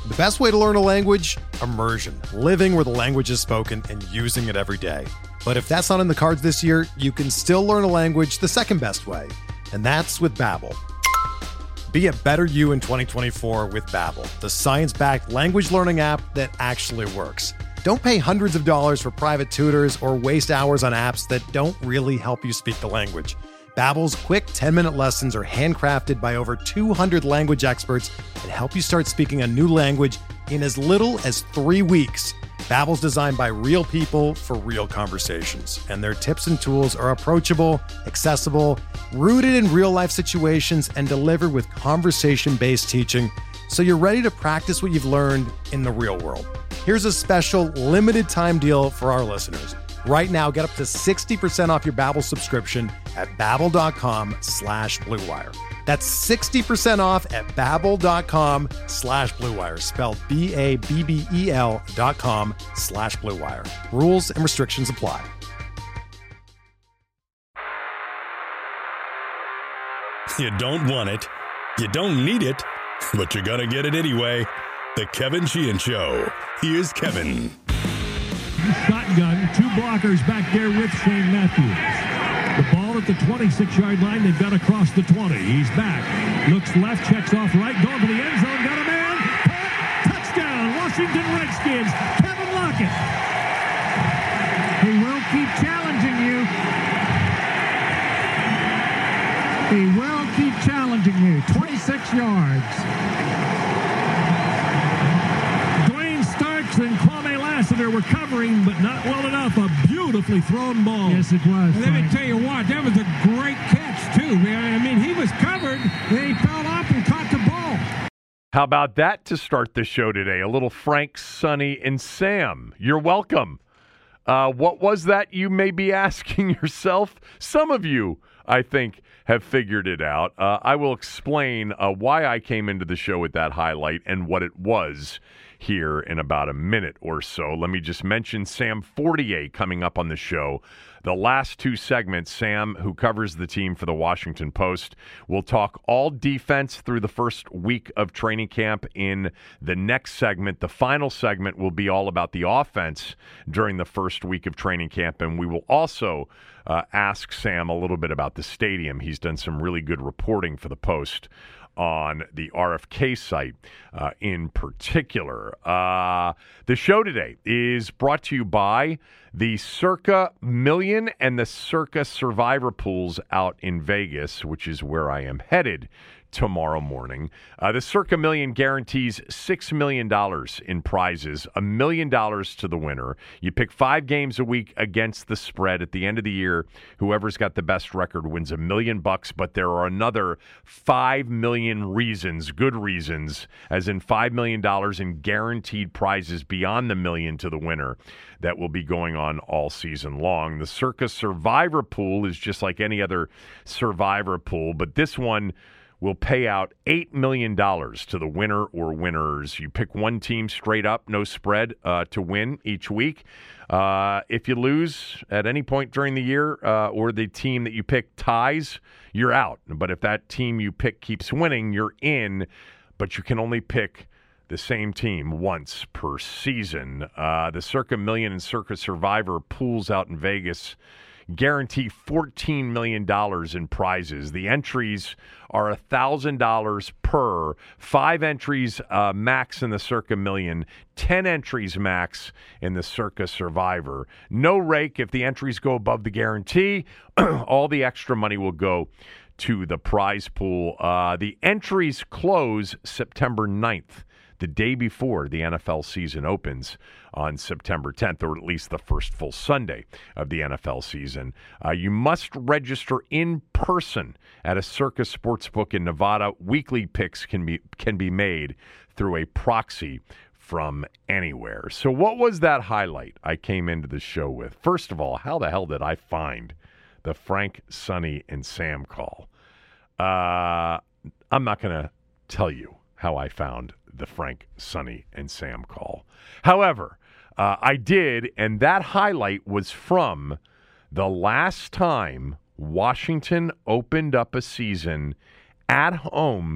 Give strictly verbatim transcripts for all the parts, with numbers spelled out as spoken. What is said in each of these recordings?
The best way to learn a language? Immersion. Living where the language is spoken and using it every day. But if that's not in the cards this year, you can still learn a language the second best way, and that's with Babbel. Be a better you in twenty twenty-four with Babbel, the science-backed language learning app that actually works. Don't pay hundreds of dollars for private tutors or waste hours on apps that don't really help you speak the language. Babbel's quick ten-minute lessons are handcrafted by over two hundred language experts and help you start speaking a new language in as little as three weeks. Babbel's designed by real people for real conversations, and their tips and tools are approachable, accessible, rooted in real-life situations, and delivered with conversation-based teaching, so you're ready to practice what you've learned in the real world. Here's a special limited-time deal for our listeners. Right now, get up to sixty percent off your Babbel subscription at babbel.com slash Blue Wire. That's sixty percent off at babbel.com slash Blue Wire, spelled B A B B E L dot com slash Blue Wire. Rules and restrictions apply. You don't want it, you don't need it, but you're gonna get it anyway. The Kevin Sheehan Show. Here's Kevin. Shotgun, two blockers back there with Shane Matthews. The ball at the twenty-six-yard line. They've got across the twenty. He's back. Looks left, checks off right, going to the end zone. Got a man. Touchdown, Washington Redskins. Kevin Lockett. He will keep challenging you. He will keep challenging you. twenty-six yards. Dwayne Starks and Kwame Lassiter were covering, but not well enough. A beautifully thrown ball. Yes, it was. Let me tell you what, that was a great catch, too, man. I mean, he was covered, then he fell off and caught the ball. How about that to start the show today? A little Frank, Sonny, and Sam. You're welcome. Uh, what was that, you may be asking yourself? Some of you, I think, have figured it out. Uh, I will explain uh, why I came into the show with that highlight and what it was here in about a minute or so. Let me just mention Sam Fortier coming up on the show. The last two segments, Sam, who covers the team for the Washington Post, will talk all defense through the first week of training camp. In the next segment, the final segment, will be all about the offense during the first week of training camp, and we will also uh, ask Sam a little bit about the stadium. He's done some really good reporting for the Post on the R F K site uh, in particular. Uh, the show today is brought to you by the Circa Million and the Circa Survivor Pools out in Vegas, which is where I am headed tomorrow morning. Uh, the Circa Million guarantees six million dollars in prizes, a million dollars to the winner. You pick five games a week against the spread. At the end of the year, whoever's got the best record wins a million bucks, but there are another five million reasons, good reasons, as in five million dollars in guaranteed prizes beyond the million to the winner that will be going on all season long. The Circa Survivor Pool is just like any other Survivor pool, but this one will pay out eight million dollars to the winner or winners. You pick one team straight up, no spread, uh, to win each week. Uh, if you lose at any point during the year uh, or the team that you pick ties, you're out. But if that team you pick keeps winning, you're in, but you can only pick the same team once per season. Uh, the Circa Million and Circa Survivor pools out in Vegas guarantee fourteen million dollars in prizes. The entries are one thousand dollars per. Five entries uh, max in the Circa Million, ten entries max in the Circa Survivor. No rake if the entries go above the guarantee. All the extra money will go to the prize pool. Uh, the entries close September ninth, the day before the N F L season opens on September tenth, or at least the first full Sunday of the N F L season. Uh, you must register in person at a Circa Sportsbook in Nevada. Weekly picks can be can be made through a proxy from anywhere. So what was that highlight I came into the show with? First of all, how the hell did I find the Frank, Sonny, and Sam call? Uh, I'm not going to tell you how I found the Frank, Sonny, and Sam call. However, uh, I did, and that highlight was from the last time Washington opened up a season at home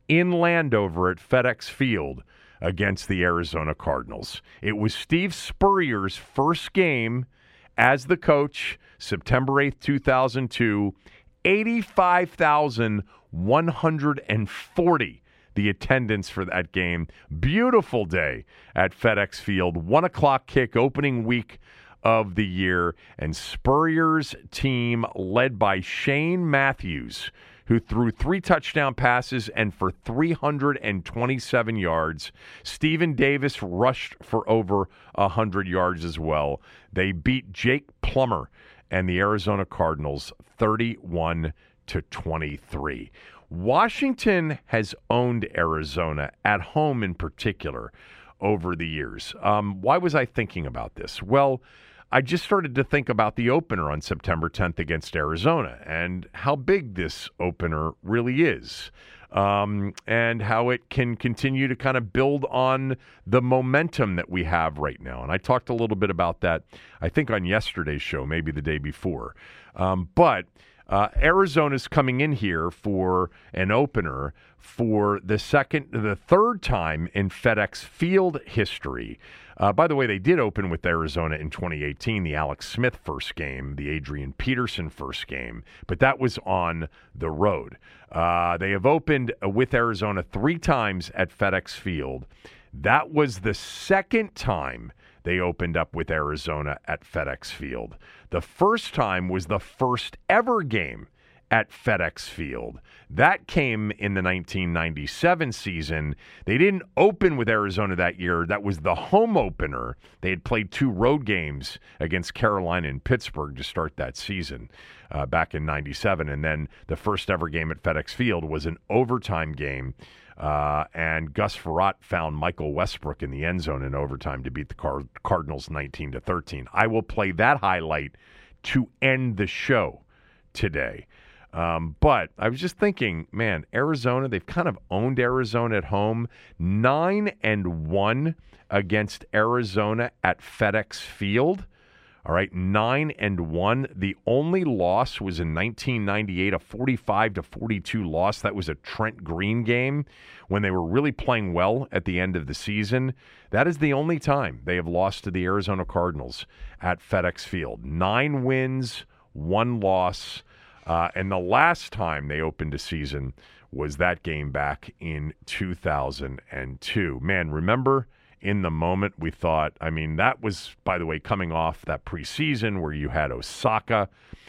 in Landover at FedEx Field against the Arizona Cardinals. It was Steve Spurrier's first game as the coach, September eighth, two thousand two, eighty-five thousand one hundred forty the attendance for that game. Beautiful day at FedEx Field. One o'clock kick, opening week of the year. And Spurrier's team, led by Shane Matthews, who threw three touchdown passes and for three hundred twenty-seven yards. Stephen Davis rushed for over one hundred yards as well. They beat Jake Plummer and the Arizona Cardinals thirty-one to twenty-three. Washington has owned Arizona, at home in particular, over the years. Um, why was I thinking about this? Well, I just started to think about the opener on September tenth against Arizona and how big this opener really is, um, and how it can continue to kind of build on the momentum that we have right now. And I talked a little bit about that, I think, on yesterday's show, maybe the day before. Um, but Uh, Arizona's coming in here for an opener for the second, the third time in FedEx Field history. Uh, by the way, they did open with Arizona in twenty eighteen, the Alex Smith first game, the Adrian Peterson first game, but that was on the road. Uh, they have opened with Arizona three times at FedEx Field. That was the second time they opened up with Arizona at FedEx Field. The first time was the first ever game at FedEx Field. That came in the nineteen ninety-seven season. They didn't open with Arizona that year. That was the home opener. They had played two road games against Carolina and Pittsburgh to start that season uh, back in ninety-seven. And then the first ever game at FedEx Field was an overtime game. Uh, and Gus Frerotte found Michael Westbrook in the end zone in overtime to beat the Car- Cardinals nineteen to thirteen. I will play that highlight to end the show today. Um, but I was just thinking, man, Arizona, they've kind of owned Arizona at home. Nine and one against Arizona at FedEx Field. All right, nine and one. The only loss was in nineteen ninety-eight, a forty-five to forty-two loss. That was a Trent Green game when they were really playing well at the end of the season. That is the only time they have lost to the Arizona Cardinals at FedEx Field. Nine wins, one loss. Uh, and the last time they opened a season was that game back in two thousand two. Man, remember? In the moment, we thought, I mean, that was, by the way, coming off that preseason where you had Osaka,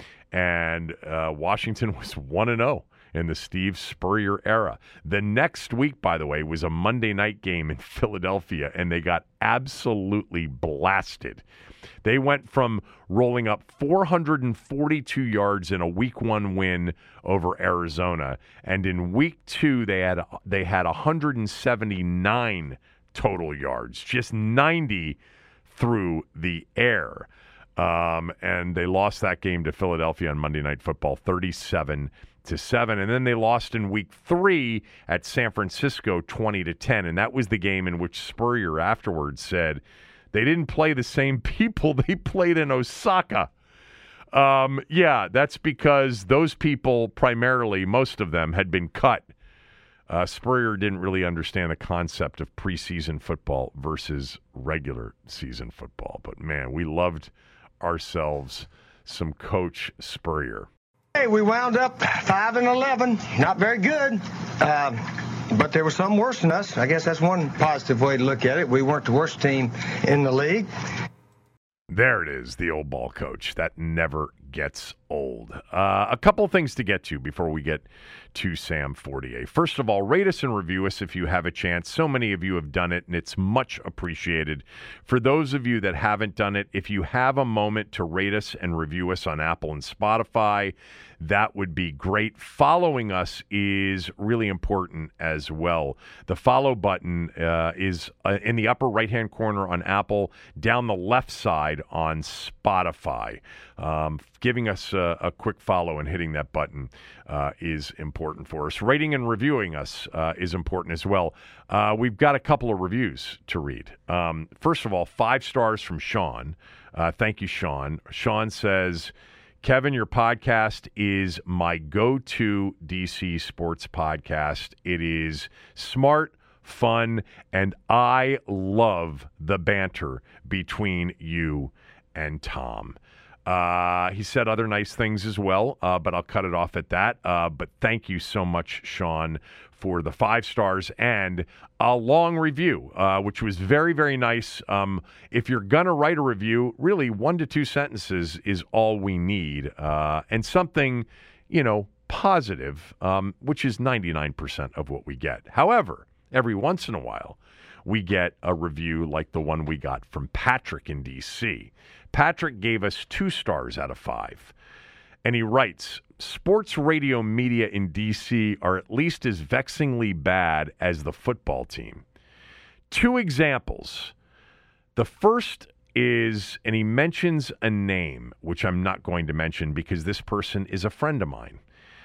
and uh, Washington was one and oh in the Steve Spurrier era. The next week, by the way, was a Monday night game in Philadelphia, and they got absolutely blasted. They went from rolling up four hundred forty-two yards in a week one win over Arizona, and in week two, they had they had one hundred seventy-nine total yards, just ninety through the air. Um, and they lost that game to Philadelphia on Monday Night Football, thirty-seven to seven. And then they lost in week three at San Francisco, twenty to ten. And that was the game in which Spurrier afterwards said they didn't play the same people they played in Osaka. Um, yeah, that's because those people, primarily, most of them, had been cut. Uh, Spurrier didn't really understand the concept of preseason football versus regular season football. But, man, we loved ourselves some Coach Spurrier. Hey, we wound up five and eleven. Not very good. Um, but there was some worse than us. I guess that's one positive way to look at it. We weren't the worst team in the league. There it is, the old ball coach. That never gets old. Uh, a couple things to get to before we get to Sam Fortier. First of all, rate us and review us if you have a chance. So many of you have done it, and it's much appreciated. For those of you that haven't done it, if you have a moment to rate us and review us on Apple and Spotify, that would be great. Following us is really important as well. The follow button uh, is uh, in the upper right-hand corner on Apple, down the left side on Spotify. Um, giving us a, a quick follow and hitting that button uh, is important for us. Rating and reviewing us uh, is important as well. Uh, we've got a couple of reviews to read. Um, first of all, five stars from Sean. Uh, thank you, Sean. Sean says, Kevin, your podcast is my go-to D C sports podcast. It is smart, fun, and I love the banter between you and Tom. Uh, he said other nice things as well, uh, but I'll cut it off at that. Uh, but thank you so much, Sean, for the five stars and a long review, uh, which was very, very nice. Um, if you're going to write a review, really one to two sentences is all we need, uh, and something, you know, positive, um, which is ninety-nine percent of what we get. However, every once in a while, we get a review like the one we got from Patrick in D C. Patrick gave us two stars out of five. And he writes, sports radio media in D C are at least as vexingly bad as the football team. Two examples. The first is, and he mentions a name, which I'm not going to mention because this person is a friend of mine.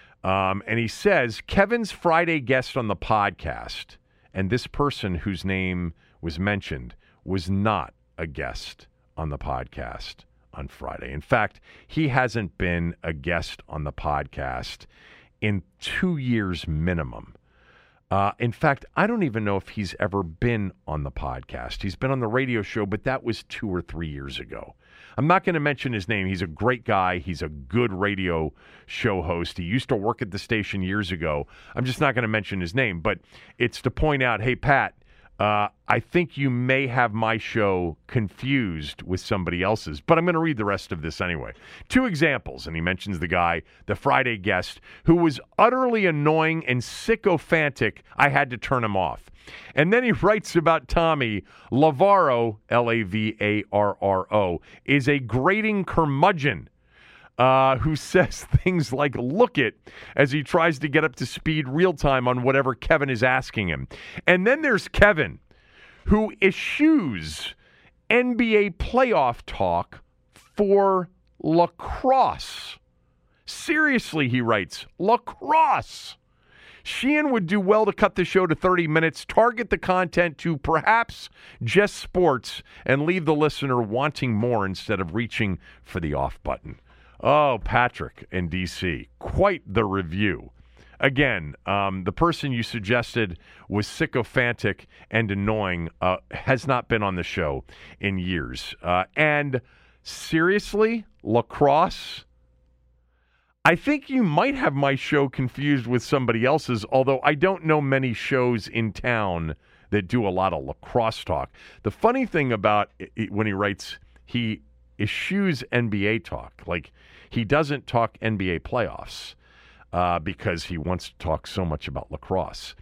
Um, and he says, Kevin's Friday guest on the podcast, and this person whose name was mentioned was not a guest on the podcast on Friday. In fact, he hasn't been a guest on the podcast in two years minimum. Uh, in fact, I don't even know if he's ever been on the podcast. He's been on the radio show, but that was two or three years ago. I'm not going to mention his name. He's a great guy. He's a good radio show host. He used to work at the station years ago. I'm just not going to mention his name, but it's to point out, hey, Pat, Uh, I think you may have my show confused with somebody else's, but I'm going to read the rest of this anyway. Two examples, and he mentions the guy, the Friday guest, who was utterly annoying and sycophantic. I had to turn him off. And then he writes about Tommy. Lavaro, L A V A R R O, is a grating curmudgeon. Uh, who says things like, look it, as he tries to get up to speed real time on whatever Kevin is asking him. And then there's Kevin, who eschews N B A playoff talk for lacrosse. Seriously, he writes, lacrosse. Sheehan would do well to cut the show to thirty minutes, target the content to perhaps just sports, and leave the listener wanting more instead of reaching for the off button. Oh, Patrick in D C, quite the review. Again, um, the person you suggested was sycophantic and annoying, uh, has not been on the show in years. Uh, and seriously, lacrosse? I think you might have my show confused with somebody else's, although I don't know many shows in town that do a lot of lacrosse talk. The funny thing about it, when he writes, he eschews N B A talk. Like, he doesn't talk N B A playoffs uh, because he wants to talk so much about lacrosse.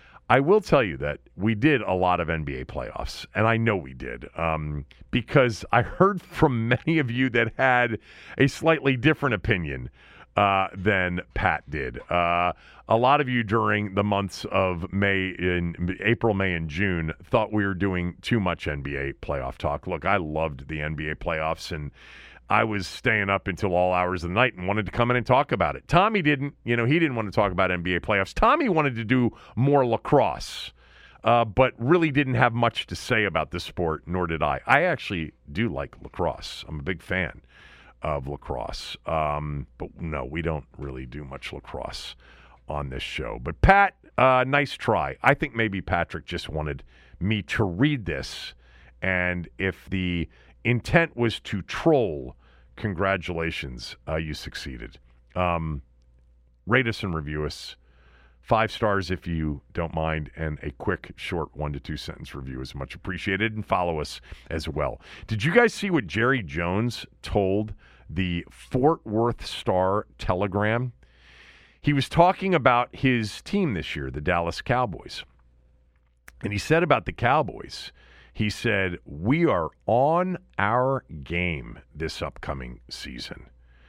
I will tell you that we did a lot of N B A playoffs, and I know we did, um, because I heard from many of you that had a slightly different opinion uh, than Pat did. Uh, a lot of you during the months of May, in April, May, and June thought we were doing too much N B A playoff talk. Look, I loved the N B A playoffs, and I was staying up until all hours of the night and wanted to come in and talk about it. Tommy didn't. You know, he didn't want to talk about N B A playoffs. Tommy wanted to do more lacrosse, uh, but really didn't have much to say about the sport, nor did I. I actually do like lacrosse. I'm a big fan of lacrosse. Um, but no, we don't really do much lacrosse on this show. But Pat, uh, nice try. I think maybe Patrick just wanted me to read this, and if the intent was to troll, congratulations, uh, you succeeded. Um, rate us and review us. Five stars if you don't mind, and a quick, short one to two sentence review is much appreciated, and follow us as well. Did you guys see what Jerry Jones told the Fort Worth Star-Telegram? He was talking about his team this year, the Dallas Cowboys. And he said about the Cowboys, he said, we are on our game this upcoming season.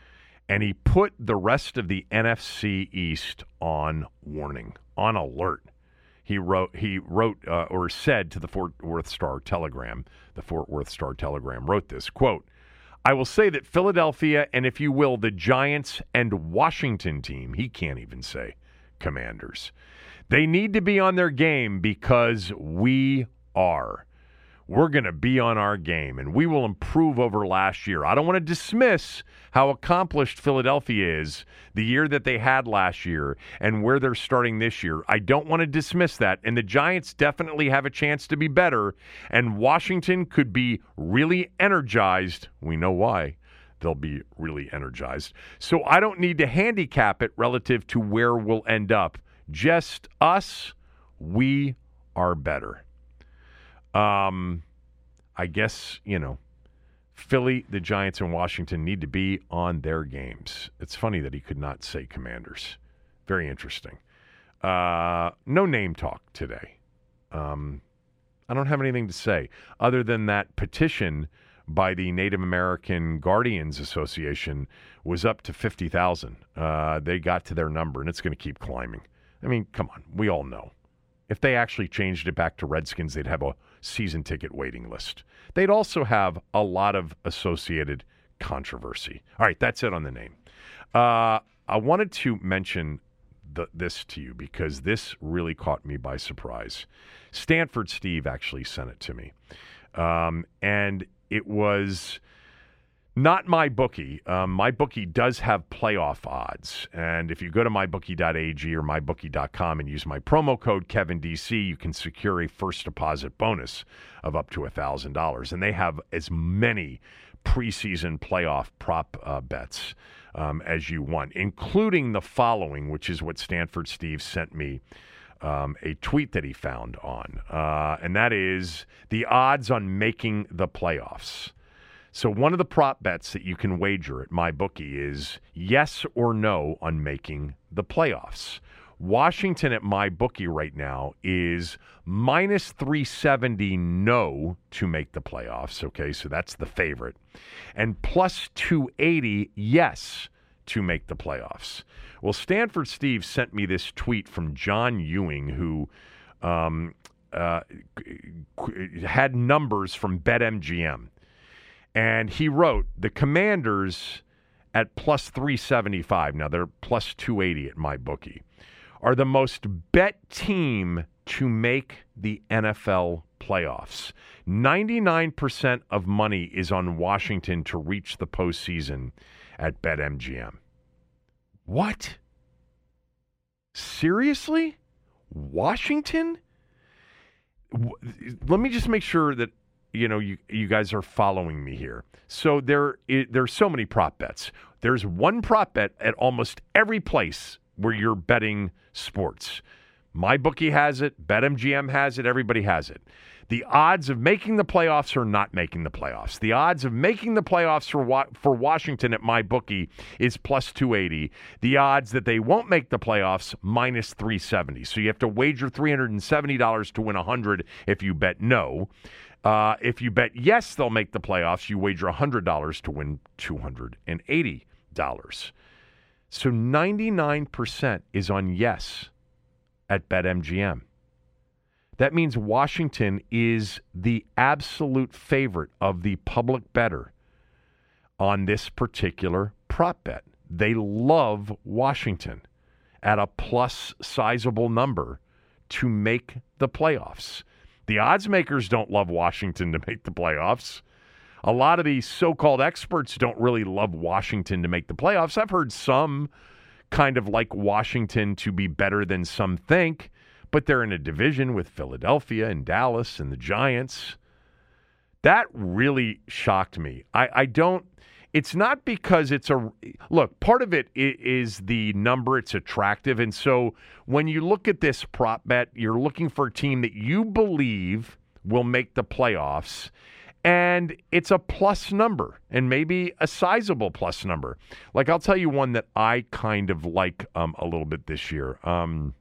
And he put the rest of the N F C East on warning, on alert. He wrote, he wrote uh, or said to the Fort Worth Star-Telegram, the Fort Worth Star-Telegram wrote this, quote, I will say that Philadelphia and, if you will, the Giants and Washington team, he can't even say Commanders, they need to be on their game because we are. we're going to be on our game, and we will improve over last year. I don't want to dismiss how accomplished Philadelphia is the year that they had last year and where they're starting this year. I don't want to dismiss that, and the Giants definitely have a chance to be better, and Washington could be really energized. We know why. They'll be really energized. So I don't need to handicap it relative to where we'll end up. Just us, we are better. Um, I guess, you know, Philly, the Giants, and Washington need to be on their games. It's funny that he could not say Commanders. Very interesting. Uh, no name talk today. Um, I don't have anything to say other than that petition by the Native American Guardians Association was up to fifty thousand. Uh, they got to their number, and it's going to keep climbing. I mean, come on. We all know. If they actually changed it back to Redskins, they'd have a season ticket waiting list. They'd also have a lot of associated controversy. All right, that's it on the name. Uh, I wanted to mention the, this to you because this really caught me by surprise. Stanford Steve actually sent it to me. Um, and it was not MyBookie. Um, MyBookie does have playoff odds. And if you go to my bookie dot a g or my bookie dot com and use my promo code Kevin D C, you can secure a first deposit bonus of up to one thousand dollars. And they have as many preseason playoff prop uh, bets um, as you want, including the following, which is what Stanford Steve sent me. Um, a tweet that he found on, uh, and that is the odds on making the playoffs. So one of the prop bets that you can wager at MyBookie is yes or no on making the playoffs. Washington at MyBookie right now is minus three seventy no to make the playoffs, okay, so that's the favorite, and plus two eighty yes to make the playoffs. Well, Stanford Steve sent me this tweet from John Ewing, who um, uh, had numbers from BetMGM. And he wrote, the Commanders at plus three seventy-five, now they're plus two eighty at MyBookie, are the most bet team to make the N F L playoffs. ninety-nine percent of money is on Washington to reach the postseason at BetMGM. What? Seriously? Washington? Let me just make sure that you know you you guys are following me here. So there there's so many prop bets. There's one prop bet at almost every place where you're betting sports. MyBookie has it, BetMGM has it, everybody has it. The odds of making the playoffs or not making the playoffs. The odds of making the playoffs for wa- for Washington at MyBookie is plus two eighty. The odds that they won't make the playoffs, minus three seventy. So you have to wager three hundred seventy dollars to win one hundred dollars if you bet no. Uh, if you bet yes, they'll make the playoffs, you wager one hundred dollars to win two hundred eighty dollars. So ninety-nine percent is on yes at BetMGM. That means Washington is the absolute favorite of the public bettor on this particular prop bet. They love Washington at a plus sizable number to make the playoffs. The odds makers don't love Washington to make the playoffs. A lot of these so-called experts don't really love Washington to make the playoffs. I've heard some kind of like Washington to be better than some think, but they're in a division with Philadelphia and Dallas and the Giants. That really shocked me. I, I don't, it's not because it's a, look, part of it is the number, it's attractive. And so when you look at this prop bet, you're looking for a team that you believe will make the playoffs. And it's a plus number, and maybe a sizable plus number. Like, I'll tell you one that I kind of like um, a little bit this year. Um,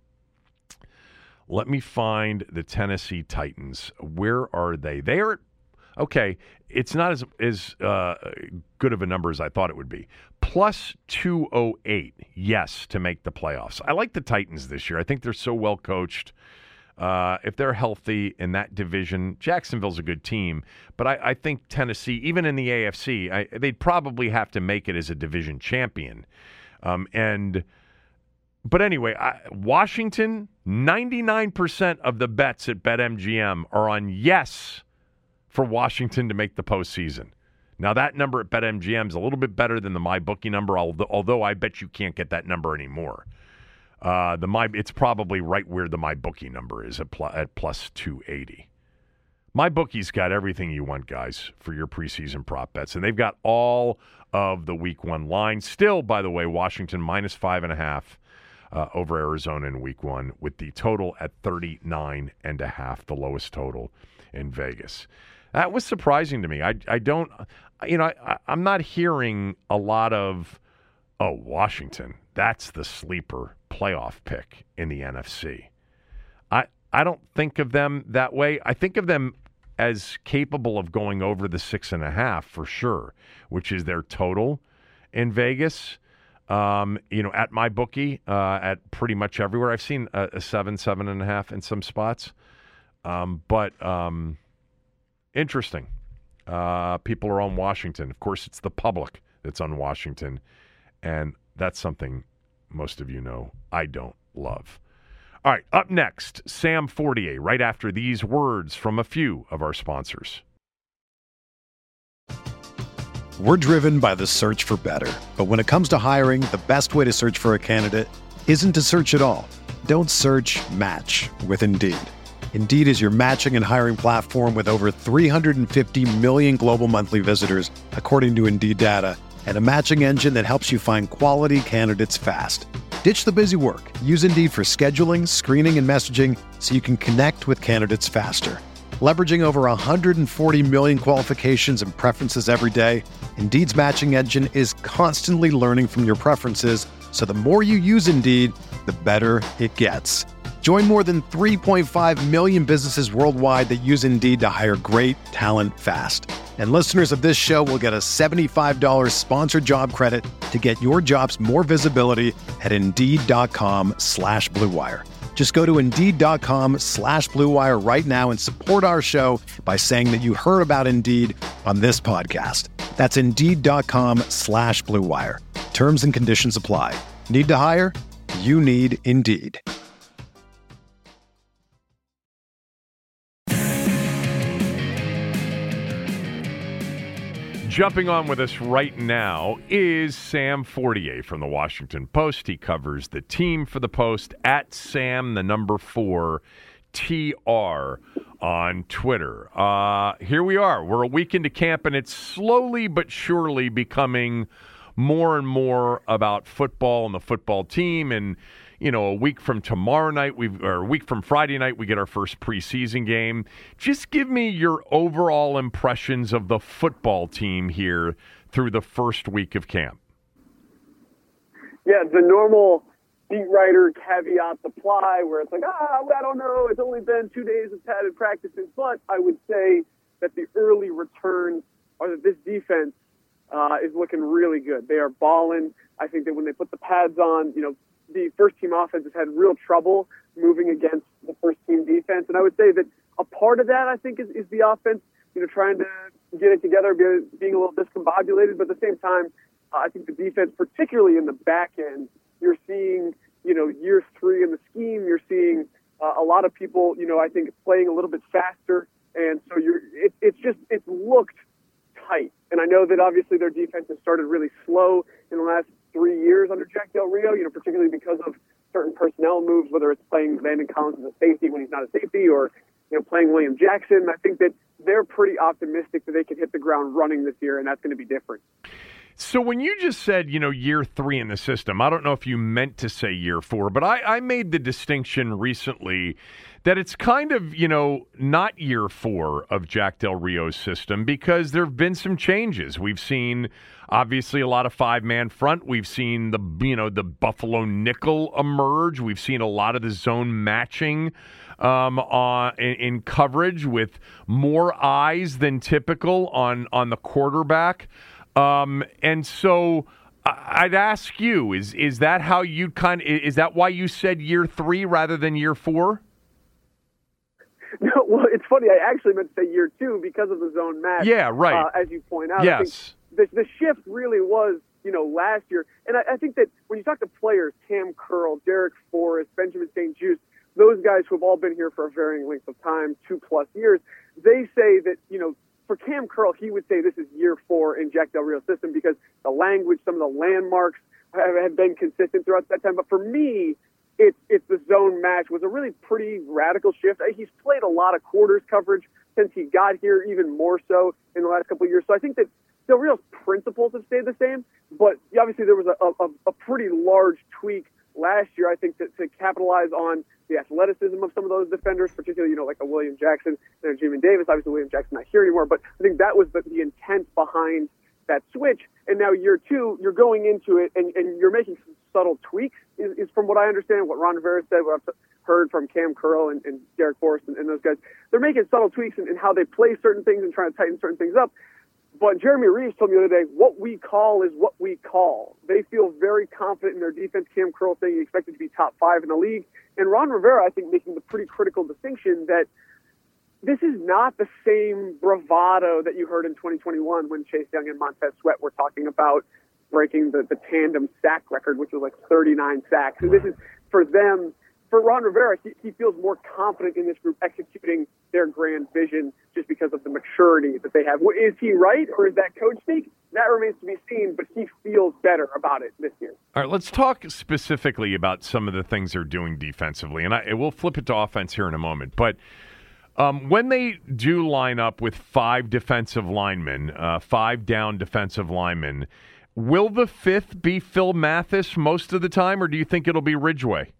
let me find the Tennessee Titans. Where are they? They are, okay, it's not as, as uh, good of a number as I thought it would be. Plus two oh eight, yes, to make the playoffs. I like the Titans this year. I think they're so well coached. Uh, if they're healthy in that division, Jacksonville's a good team. But I, I think Tennessee, even in the A F C, I, they'd probably have to make it as a division champion. Um, and but anyway, I, Washington, ninety-nine percent of the bets at BetMGM are on yes for Washington to make the postseason. Now, that number at BetMGM is a little bit better than the MyBookie number, although, although I bet you can't get that number anymore. Uh, the my It's probably right where the MyBookie number is at, pl- at plus two eighty. MyBookie's got everything you want, guys, for your preseason prop bets, and they've got all of the week one lines. Still, by the way, Washington minus five and a half uh, over Arizona in week one, with the total at thirty-nine and a half, the lowest total in Vegas. That was surprising to me. I, I don't, you know, I, I'm not hearing a lot of, oh, Washington, that's the sleeper playoff pick in the N F C. I, I don't think of them that way. I think of them as capable of going over the six and a half for sure, which is their total in Vegas. Um, you know, at MyBookie, uh, at pretty much everywhere. I've seen a, a seven, seven and a half in some spots. Um, but um, interesting. Uh, people are on Washington. Of course, it's the public that's on Washington. And that's something most of you know I don't love. All right, up next, Sam Fortier, right after these words from a few of our sponsors. We're driven by the search for better. But when it comes to hiring, the best way to search for a candidate isn't to search at all. Don't search, match with Indeed. Indeed is your matching and hiring platform with over three hundred fifty million global monthly visitors, according to Indeed data, and a matching engine that helps you find quality candidates fast. Ditch the busy work. Use Indeed for scheduling, screening, and messaging so you can connect with candidates faster. Leveraging over one hundred forty million qualifications and preferences every day, Indeed's matching engine is constantly learning from your preferences, so the more you use Indeed, the better it gets. Join more than three point five million businesses worldwide that use Indeed to hire great talent fast. And listeners of this show will get a seventy-five dollars sponsored job credit to get your jobs more visibility at Indeed.com slash Blue Wire. Just go to Indeed.com slash Blue Wire right now and support our show by saying that you heard about Indeed on this podcast. That's Indeed.com slash Blue Wire. Terms and conditions apply. Need to hire? You need Indeed. Jumping on with us right now is Sam Fortier from the Washington Post. He covers the team for the Post at Sam, the number four, T R on Twitter. Uh, here we are. We're a week into camp, and it's slowly but surely becoming more and more about football and the football team. And, you know, a week from tomorrow night, we've, or a week from Friday night, we get our first preseason game. Just give me your overall impressions of the football team here through the first week of camp. Yeah, the normal beat writer caveats apply where it's like, ah, I don't know, it's only been two days of padded practices. But I would say that the early returns are that this defense uh, is looking really good. They are balling. I think that when they put the pads on, you know, the first-team offense has had real trouble moving against the first-team defense. And I would say that a part of that, I think, is, is the offense, you know, trying to get it together, be, being a little discombobulated. But at the same time, uh, I think the defense, particularly in the back end, you're seeing, you know, year three in the scheme, you're seeing uh, a lot of people, you know, I think playing a little bit faster. And so you're, it, it's just, it's looked tight. And I know that obviously their defense has started really slow in the last three years under Jack Del Rio, you know, particularly because of certain personnel moves, whether it's playing Landon Collins as a safety when he's not a safety or, you know, playing William Jackson. I think that they're pretty optimistic that they can hit the ground running this year, and that's going to be different. So when you just said, you know, year three in the system, I don't know if you meant to say year four, but I, I made the distinction recently that it's kind of, you know, not year four of Jack Del Rio's system because there have been some changes. We've seen, obviously, a lot of five-man front. We've seen the, you know, the Buffalo nickel emerge. We've seen a lot of the zone matching um, on, in, in coverage with more eyes than typical on, on the quarterback. Um, and so I'd ask you, is is that how you kind of, is that why you said year three rather than year four? No, well, it's funny. I actually meant to say year two because of the zone match. Yeah, right. Uh, as you point out. Yes. I think the, the shift really was, you know, last year. And I, I think that when you talk to players, Cam Curl, Derek Forrest, Benjamin Saint-Just, those guys who have all been here for a varying length of time, two plus years, they say that, you know, for Cam Curl, he would say this is year four in Jack Del Rio's system because the language, some of the landmarks have, have been consistent throughout that time. But for me, it's it's the zone match was a really pretty radical shift. He's played a lot of quarters coverage since he got here, even more so in the last couple of years. So I think that Del Rio's principles have stayed the same, but obviously there was a, a, a pretty large tweak last year, I think, to, to capitalize on the athleticism of some of those defenders, particularly, you know, like a William Jackson and a Jamin Davis. Obviously, William Jackson not here anymore, but I think that was the, the intent behind that switch. And now year two, you're going into it and, and you're making some subtle tweaks, is, is from what I understand, what Ron Rivera said, what I've heard from Cam Curl and, and Derek Forrest and, and those guys. They're making subtle tweaks in, in how they play certain things and trying to tighten certain things up. But Jeremy Reeves told me the other day, what we call is what we call. They feel very confident in their defense. Cam Curl saying he expected to be top five in the league. And Ron Rivera, I think, making the pretty critical distinction that this is not the same bravado that you heard in twenty twenty-one when Chase Young and Montez Sweat were talking about breaking the, the tandem sack record, which was like thirty-nine sacks. So this is, for them, for Ron Rivera, he, he feels more confident in this group executing their grand vision just because of the maturity that they have. Is he right, or is that coach speak? That remains to be seen, but he feels better about it this year. All right, let's talk specifically about some of the things they're doing defensively, and I, we'll flip it to offense here in a moment. But um, when they do line up with five defensive linemen, uh, five down defensive linemen, will the fifth be Phil Mathis most of the time, or do you think it'll be Ridgeway?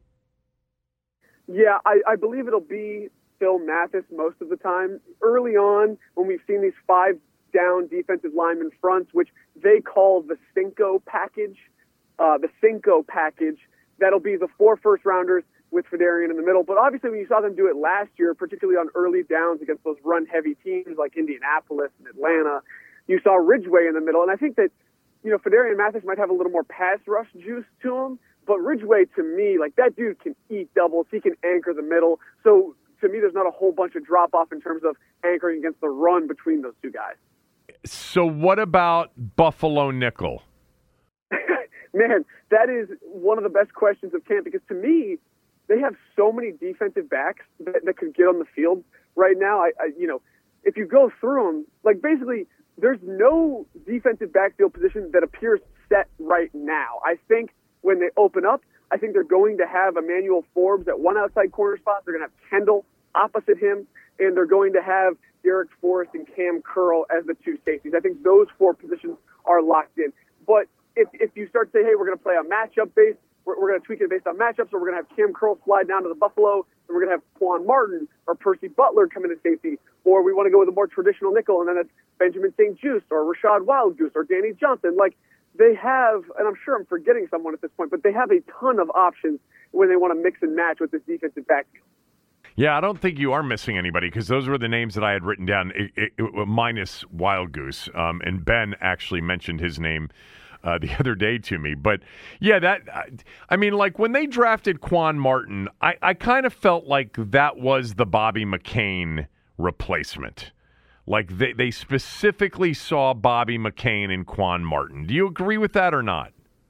Yeah, I, I believe it'll be Phil Mathis most of the time. Early on, when we've seen these five down defensive lineman fronts, which they call the Cinco package, uh, the Cinco package, that'll be the four first-rounders with Fedarian in the middle. But obviously, when you saw them do it last year, particularly on early downs against those run-heavy teams like Indianapolis and Atlanta, you saw Ridgeway in the middle. And I think that, you know, Fedarian Mathis might have a little more pass rush juice to him, but Ridgeway, to me, like, that dude can eat doubles. He can anchor the middle. So, to me, there's not a whole bunch of drop-off in terms of anchoring against the run between those two guys. So what about Buffalo nickel? Man, that is one of the best questions of camp, because to me, they have so many defensive backs that, that could get on the field right now. I, I, you know, if you go through them, like, basically, there's no defensive backfield position that appears set right now. I think when they open up, I think they're going to have Emmanuel Forbes at one outside corner spot. They're going to have Kendall opposite him, and they're going to have Derek Forrest and Cam Curl as the two safeties. I think those four positions are locked in. But if if you start to say, hey, we're going to play a matchup base, we're, we're going to tweak it based on matchups, or we're going to have Cam Curl slide down to the Buffalo, and we're going to have Quan Martin or Percy Butler come in at safety, or we want to go with a more traditional nickel, and then it's Benjamin Saint Juste or Rashad Wildgoose or Danny Johnson. Like, they have, and I'm sure I'm forgetting someone at this point, but they have a ton of options when they want to mix and match with this defensive backfield. Yeah, I don't think you are missing anybody, because those were the names that I had written down, it, it, it, minus Wildgoose. Um, and Ben actually mentioned his name uh, the other day to me. But, yeah, that I mean, like, when they drafted Quan Martin, I, I kind of felt like that was the Bobby McCain replacement. Like, they, they specifically saw Bobby McCain and Quan Martin. Do you agree with that or not?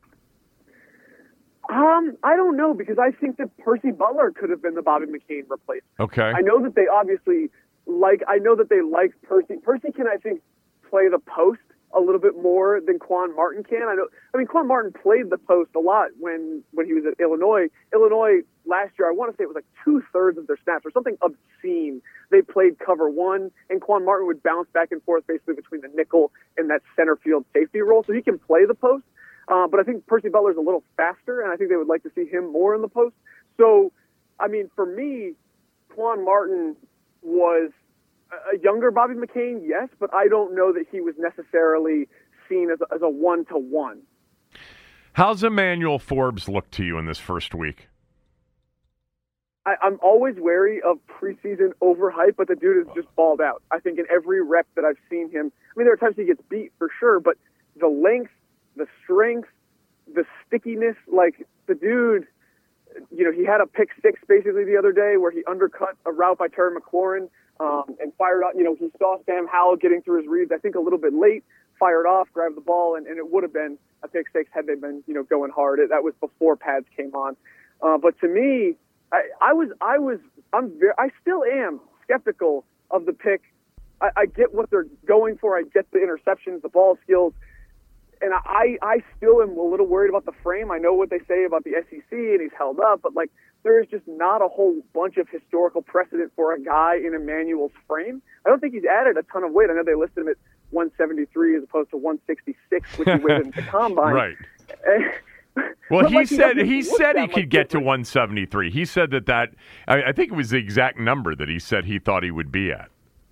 Um, I don't know, because I think that Percy Butler could have been the Bobby McCain replacement. Okay. I know that they obviously like, I know that they like Percy. Percy can, I think, play the post a little bit more than Quan Martin can. I know, I mean, Quan Martin played the post a lot when, when he was at Illinois. Illinois last year, I want to say it was like two-thirds of their snaps or something obscene. They played cover one, and Quan Martin would bounce back and forth basically between the nickel and that center field safety role, so he can play the post. Uh, but I think Percy Butler's a little faster, and I think they would like to see him more in the post. So, I mean, for me, Quan Martin was a younger Bobby McCain, yes, but I don't know that he was necessarily seen as a, as a one-to-one. How's Emmanuel Forbes look to you in this first week? I, I'm always wary of preseason overhype, but the dude has just balled out. I think in every rep that I've seen him, I mean, there are times he gets beat for sure, but the length, the strength, the stickiness, like the dude, you know, he had a pick six basically the other day where he undercut a route by Terry McLaurin um, and fired out. You know, he saw Sam Howell getting through his reads, I think a little bit late, fired off, grabbed the ball, and, and it would have been a pick six had they been, you know, going hard. It, that was before pads came on. Uh, but to me, I, I was, I was, I'm, very, I still am skeptical of the pick. I, I get what they're going for. I get the interceptions, the ball skills, and I, I still am a little worried about the frame. I know what they say about the S E C, and he's held up, but like there is just not a whole bunch of historical precedent for a guy in Emmanuel's frame. I don't think he's added a ton of weight. I know they listed him at one seventy-three as opposed to one sixty-six, which he weighed in the combine. Right. And, Well, he like said he, he said he much could get to different. one seventy-three. He said that that I, I think it was the exact number that he said he thought he would be at.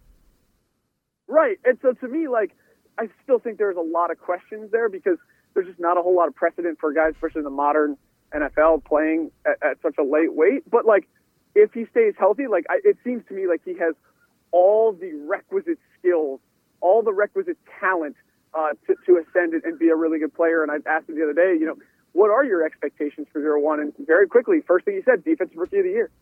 Right. And so to me, like, I still think there's a lot of questions there because there's just not a whole lot of precedent for guys, especially in the modern N F L, playing at, at such a late weight. But like, if he stays healthy, like I, it seems to me like he has all the requisite skills, all the requisite talent uh, to, to ascend and be a really good player. And I asked him the other day, you know, what are your expectations for zero one? And very quickly, first thing he said, defensive rookie of the year.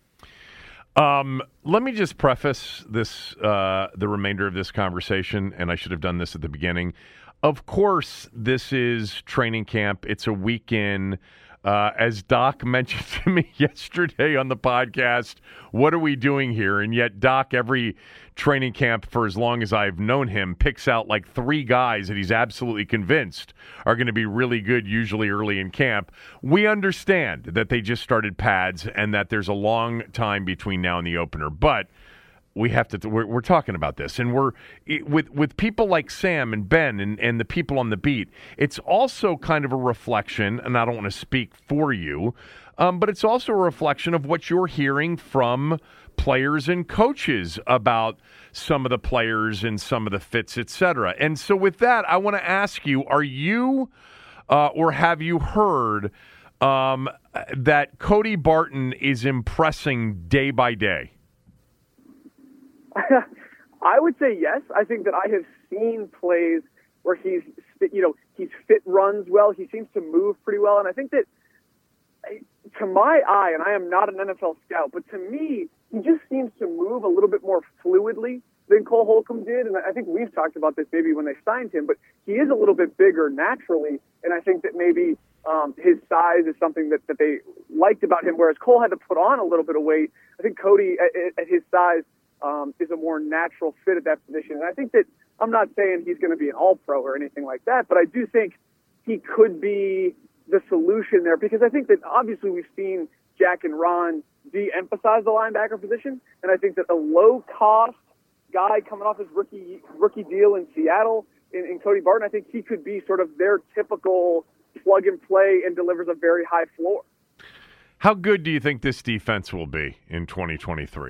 Um, let me just preface this, uh, the remainder of this conversation, and I should have done this at the beginning. Of course, this is training camp. It's a weekend. Uh, as Doc mentioned to me yesterday on the podcast, what are we doing here? And yet Doc, every training camp for as long as I've known him, picks out like three guys that he's absolutely convinced are going to be really good, usually early in camp. We understand that they just started pads and that there's a long time between now and the opener, but we have to. We're, we're talking about this, and we're with with people like Sam and Ben and, and the people on the beat. It's also kind of a reflection, and I don't want to speak for you, um, but it's also a reflection of what you're hearing from players and coaches about some of the players and some of the fits, et cetera. And so, with that, I want to ask you: Are you, uh, or have you heard um, that Cody Barton is impressing day by day? I would say yes. I think that I have seen plays where he's, you know, he's fit runs well. He seems to move pretty well. And I think that to my eye, and I am not an N F L scout, but to me, he just seems to move a little bit more fluidly than Cole Holcomb did. And I think we've talked about this maybe when they signed him, but he is a little bit bigger naturally. And I think that maybe um, his size is something that, that they liked about him, whereas Cole had to put on a little bit of weight. I think Cody, at, at his size, Um, is a more natural fit at that position. And I think that I'm not saying he's going to be an all-pro or anything like that, but I do think he could be the solution there because I think that obviously we've seen Jack and Ron de-emphasize the linebacker position, and I think that a low-cost guy coming off his rookie rookie deal in Seattle in, in Cody Barton, I think he could be sort of their typical plug-and-play and delivers a very high floor. How good do you think this defense will be in twenty twenty-three?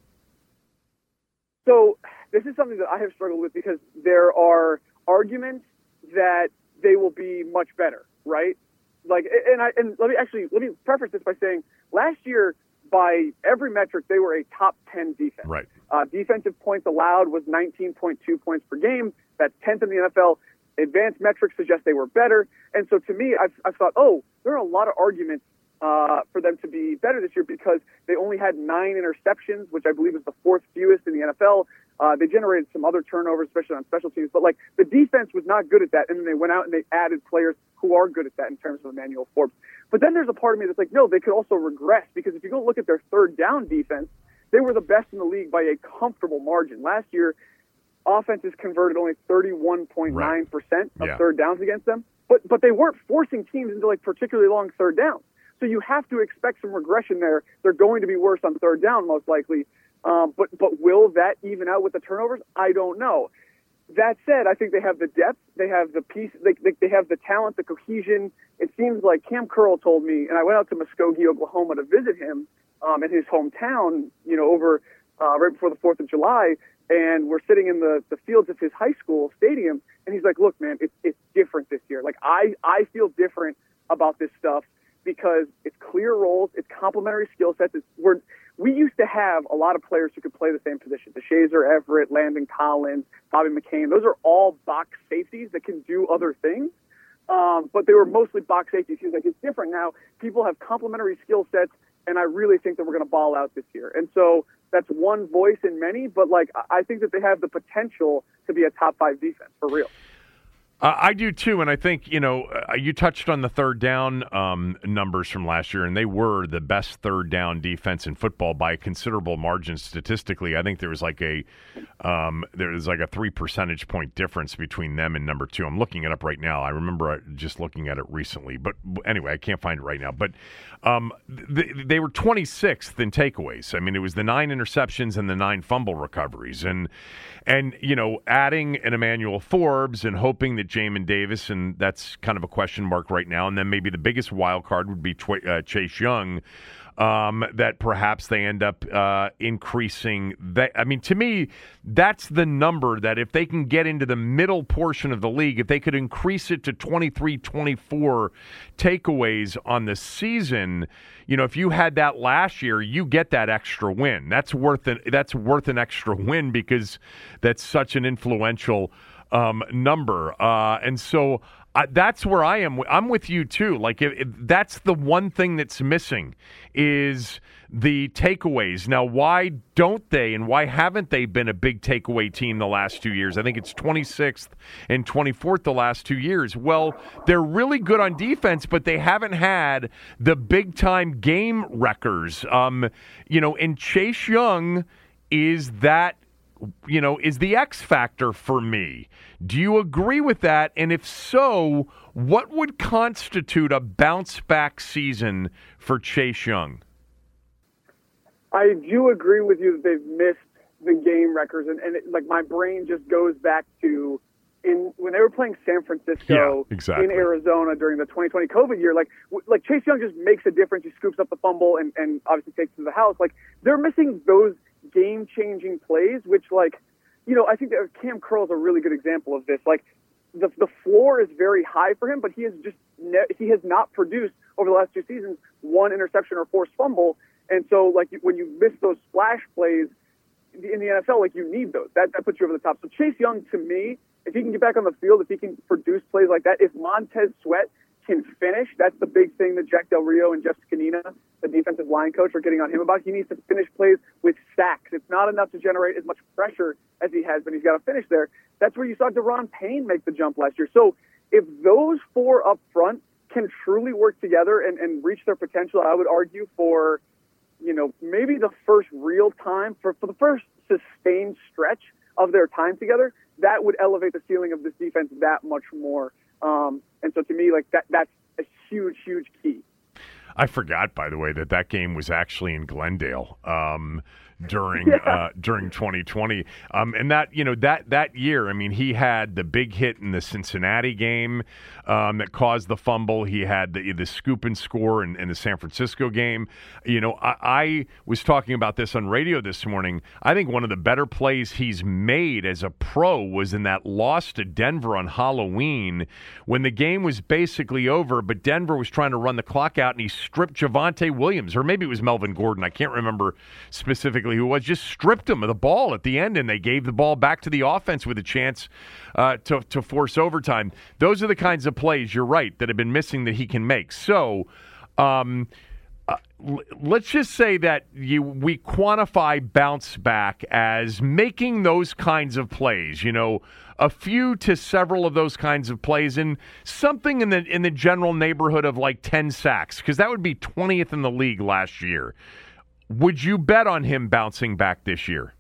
So this is something that I have struggled with because there are arguments that they will be much better, right? Like, and I and let me actually let me preface this by saying last year, by every metric, they were a top ten defense. Right. Uh, defensive points allowed was nineteen point two points per game. That's tenth in the N F L. Advanced metrics suggest they were better. And so to me, I've, I've thought, oh, there are a lot of arguments Uh, for them to be better this year because they only had nine interceptions, which I believe is the fourth fewest in the N F L. Uh, they generated some other turnovers, especially on special teams. But, like, the defense was not good at that, and then they went out and they added players who are good at that in terms of Emmanuel Forbes. But then there's a part of me that's like, no, they could also regress because if you go look at their third down defense, they were the best in the league by a comfortable margin. Last year, offenses converted only thirty-one point nine percent right. of yeah. third downs against them. But, but they weren't forcing teams into, like, particularly long third downs. So you have to expect some regression there. They're going to be worse on third down, most likely. Um, but but will that even out with the turnovers? I don't know. That said, I think they have the depth. They have the piece. They, they, they have the talent, the cohesion. It seems like Cam Curl told me, and I went out to Muskogee, Oklahoma to visit him um, in his hometown, you know, over uh, right before the fourth of July. And we're sitting in the, the fields of his high school stadium. And he's like, look, man, it's, it's different this year. Like, I, I feel different about this stuff. Because it's clear roles, it's complementary skill sets. It's, we're, we used to have a lot of players who could play the same position. DeShazer Everett, Landon Collins, Bobby McCain. Those are all box safeties that can do other things. Um, but they were mostly box safeties. He's like, it's different now. People have complementary skill sets, and I really think that we're going to ball out this year. And so that's one voice in many, but like I think that they have the potential to be a top five defense for real. Uh, I do too, and I think, you know, uh, you touched on the third down um, numbers from last year, and they were the best third down defense in football by a considerable margin statistically. I think there was like a um, there was like a three percentage point difference between them and number two. I'm looking it up right now. I remember just looking at it recently, but anyway, I can't find it right now. But um, th- they were twenty-sixth in takeaways. I mean, it was the nine interceptions and the nine fumble recoveries, and and you know, adding an Emmanuel Forbes and hoping that Jamin Davis, and that's kind of a question mark right now. And then maybe the biggest wild card would be Tw- uh, Chase Young, um, that perhaps they end up uh, increasing. That, I mean, to me, that's the number that if they can get into the middle portion of the league, if they could increase it to twenty-three, twenty-four takeaways on the season, you know, if you had that last year, you get that extra win. That's worth an, that's worth an extra win because that's such an influential Um, number. Uh, and so uh, that's where I am. I'm with you too. Like if, if that's the one thing that's missing is the takeaways. Now, why don't they and why haven't they been a big takeaway team the last two years? I think it's twenty-sixth and twenty-fourth the last two years. Well, they're really good on defense, but they haven't had the big time game wreckers. Um, you know, and Chase Young is that you know, is the X factor for me. Do you agree with that? And if so, what would constitute a bounce back season for Chase Young? I do agree with you that they've missed the game records, and, and it, like my brain just goes back to in when they were playing San Francisco yeah, exactly. in Arizona during the twenty twenty COVID year. Like w- like Chase Young just makes a difference. He scoops up the fumble and, and obviously takes it to the house. Like they're missing those game-changing plays, which, like, you know, I think that Cam Curl is a really good example of this. Like, the the floor is very high for him, but he has just ne- he has not produced over the last two seasons one interception or forced fumble. And so, like, when you miss those splash plays in the N F L, like, you need those. That that puts you over the top. So Chase Young, to me, if he can get back on the field, if he can produce plays like that, if Montez Sweat can finish, that's the big thing that Jack Del Rio and Jeff Scanina, the defensive line coach, are getting on him about. He needs to finish plays with sacks. It's not enough to generate as much pressure as he has, but he's got to finish there. That's where you saw Deron Payne make the jump last year. So if those four up front can truly work together and, and reach their potential, I would argue for, you know, maybe the first real time, for, for the first sustained stretch of their time together, that would elevate the ceiling of this defense that much more. Um, and so to me, like that, that's a huge, huge key. I forgot, by the way, that that game was actually in Glendale um, during yeah. uh, during twenty twenty. Um, and that, you know, that that year, I mean, he had the big hit in the Cincinnati game um, that caused the fumble. He had the the scoop and score in, in the San Francisco game. You know, I, I was talking about this on radio this morning. I think one of the better plays he's made as a pro was in that loss to Denver on Halloween when the game was basically over, but Denver was trying to run the clock out and he stripped Javonte Williams, or maybe it was Melvin Gordon. I can't remember specifically who it was. Just stripped him of the ball at the end, and they gave the ball back to the offense with a chance uh, to to force overtime. Those are the kinds of plays, you're right, that have been missing that he can make. So um, uh, l- let's just say that you we quantify bounce back as making those kinds of plays, you know, a few to several of those kinds of plays, and something in the in the general neighborhood of like ten sacks, because that would be twentieth in the league last year. Would you bet on him bouncing back this year?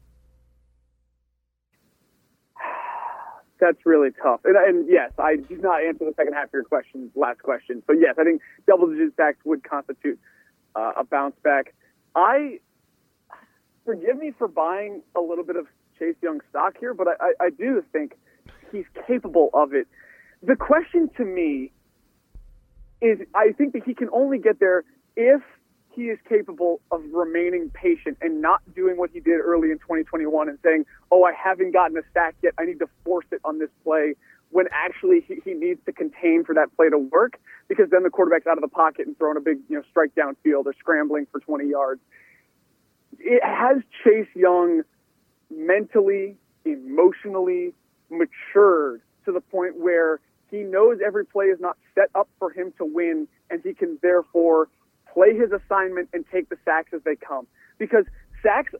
That's really tough. And, and yes, I did not answer the second half of your question, last question. So yes, I think double-digit sacks would constitute uh, a bounce back. I forgive me for buying a little bit of Chase Young stock here, but I, I, I do think he's capable of it. The question to me is, I think that he can only get there if he is capable of remaining patient and not doing what he did early in twenty twenty-one and saying, oh, I haven't gotten a sack yet, I need to force it on this play, when actually he, he needs to contain for that play to work, because then the quarterback's out of the pocket and throwing a big, you know, strike downfield or scrambling for twenty yards. It has Chase Young mentally, emotionally matured to the point where he knows every play is not set up for him to win, and he can therefore play his assignment and take the sacks as they come. Because sacks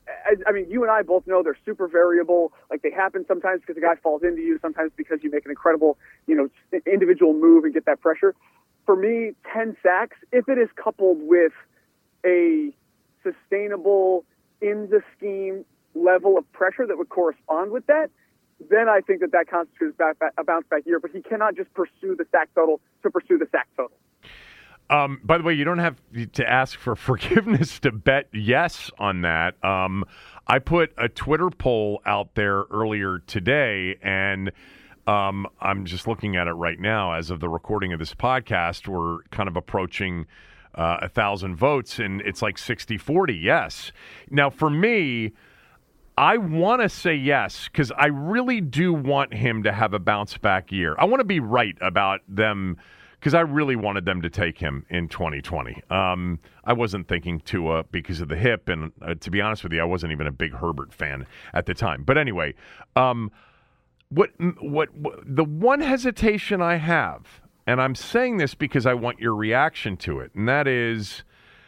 I, I mean, you and I both know they're super variable. Like, they happen sometimes because a guy falls into you, sometimes because you make an incredible, you know, individual move and get that pressure. For me, ten sacks, if it is coupled with a sustainable, in the scheme level of pressure that would correspond with that, then I think that that constitutes back, back, a bounce back year. But he cannot just pursue the sack total to pursue the sack total. Um, by the way, you don't have to ask for forgiveness to bet yes on that. Um, I put a Twitter poll out there earlier today, and um, I'm just looking at it right now. As of the recording of this podcast, we're kind of approaching uh, a thousand votes, and it's like sixty forty yes. Now, for me, I want to say yes because I really do want him to have a bounce back year. I want to be right about them, because I really wanted them to take him in twenty twenty. Um, I wasn't thinking Tua because of the hip, and uh, to be honest with you, I wasn't even a big Herbert fan at the time. But anyway, um, what, what what the one hesitation I have, and I'm saying this because I want your reaction to it, and that is,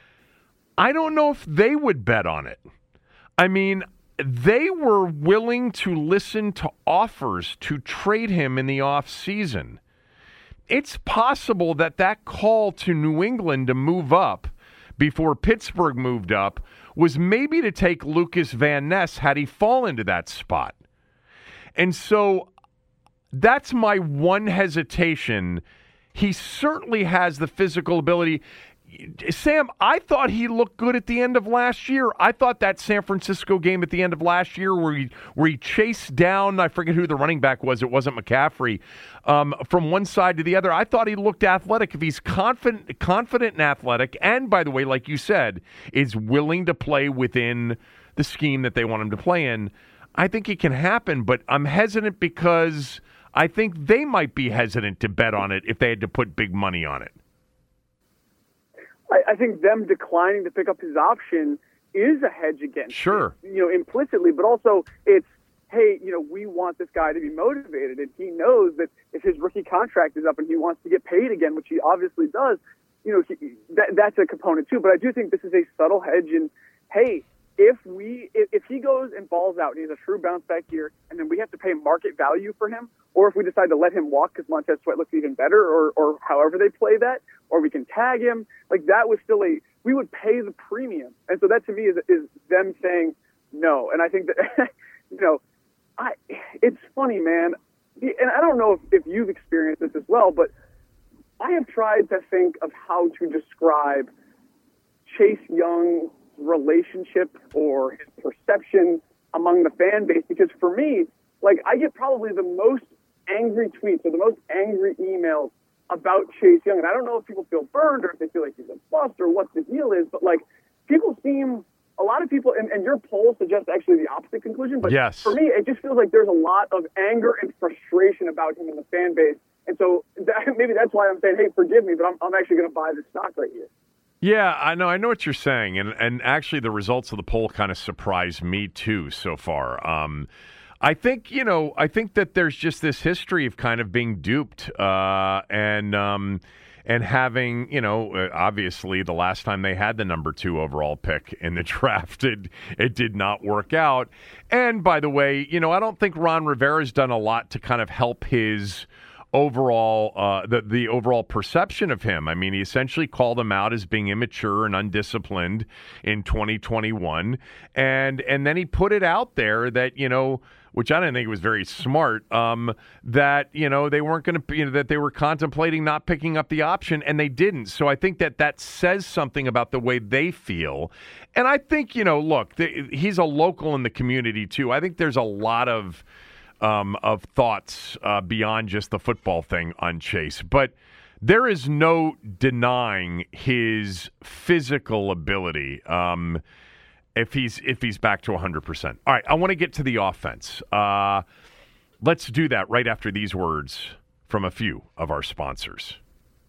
I don't know if they would bet on it. I mean, they were willing to listen to offers to trade him in the offseason. It's possible that that call to New England to move up before Pittsburgh moved up was maybe to take Lucas Van Ness had he fallen into that spot. And so that's my one hesitation. He certainly has the physical ability. Sam, I thought he looked good at the end of last year. I thought that San Francisco game at the end of last year where he where he chased down, I forget who the running back was, it wasn't McCaffrey, um, from one side to the other. I thought he looked athletic. If he's confident, confident and athletic, and by the way, like you said, is willing to play within the scheme that they want him to play in, I think it can happen. But I'm hesitant because I think they might be hesitant to bet on it if they had to put big money on it. I, I think them declining to pick up his option is a hedge against sure. it, you know, implicitly, but also it's, hey, you know, we want this guy to be motivated, and he knows that if his rookie contract is up and he wants to get paid again, which he obviously does, you know, he, that, that's a component too. But I do think this is a subtle hedge in, hey, if we if, if he goes and balls out and he has a true bounce back year, and then we have to pay market value for him, or if we decide to let him walk because Montez Sweat looks even better, or or however they play that, or we can tag him, like that was still a we would pay the premium. And so that to me is is them saying no. And I think that you know, I it's funny, man, and I don't know if, if you've experienced this as well, but I have tried to think of how to describe Chase Young's relationship or his perception among the fan base, because for me, like, I get probably the most angry tweets or the most angry emails about Chase Young, and I don't know if people feel burned or if they feel like he's a bust or what the deal is, but like, people seem, a lot of people, and, and your poll suggests actually the opposite conclusion, but yes. For me, it just feels like there's a lot of anger and frustration about him in the fan base, and so that, maybe that's why I'm saying, hey, forgive me, but I'm, I'm actually going to buy this stock right here. Yeah, I know. I know what you're saying, and and actually, the results of the poll kind of surprised me too so far. Um, I think you know, I think that there's just this history of kind of being duped, uh, and um, and having you know, obviously, the last time they had the number two overall pick in the draft, it it did not work out. And by the way, you know, I don't think Ron Rivera's done a lot to kind of help his overall uh, the the overall perception of him. I mean, he essentially called him out as being immature and undisciplined in twenty twenty-one, and and then he put it out there that you know, which I didn't think was very smart, um, that you know they weren't going to, you know, that they were contemplating not picking up the option, and they didn't. So I think that that says something about the way they feel, and I think you know, look, the, he's a local in the community too. I think there's a lot of Um, of thoughts uh, beyond just the football thing on Chase. But there is no denying his physical ability um, if he's if he's back to one hundred percent. All right, I want to get to the offense. Uh, let's do that right after these words from a few of our sponsors.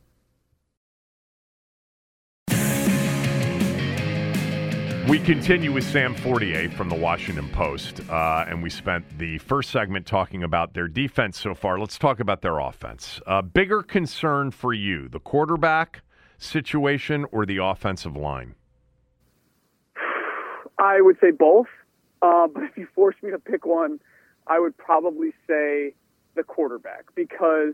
We continue with Sam Fortier from the Washington Post, uh, and we spent the first segment talking about their defense so far. Let's talk about their offense. Uh, bigger concern for you, the quarterback situation or the offensive line? I would say both. Uh, but if you force me to pick one, I would probably say the quarterback, because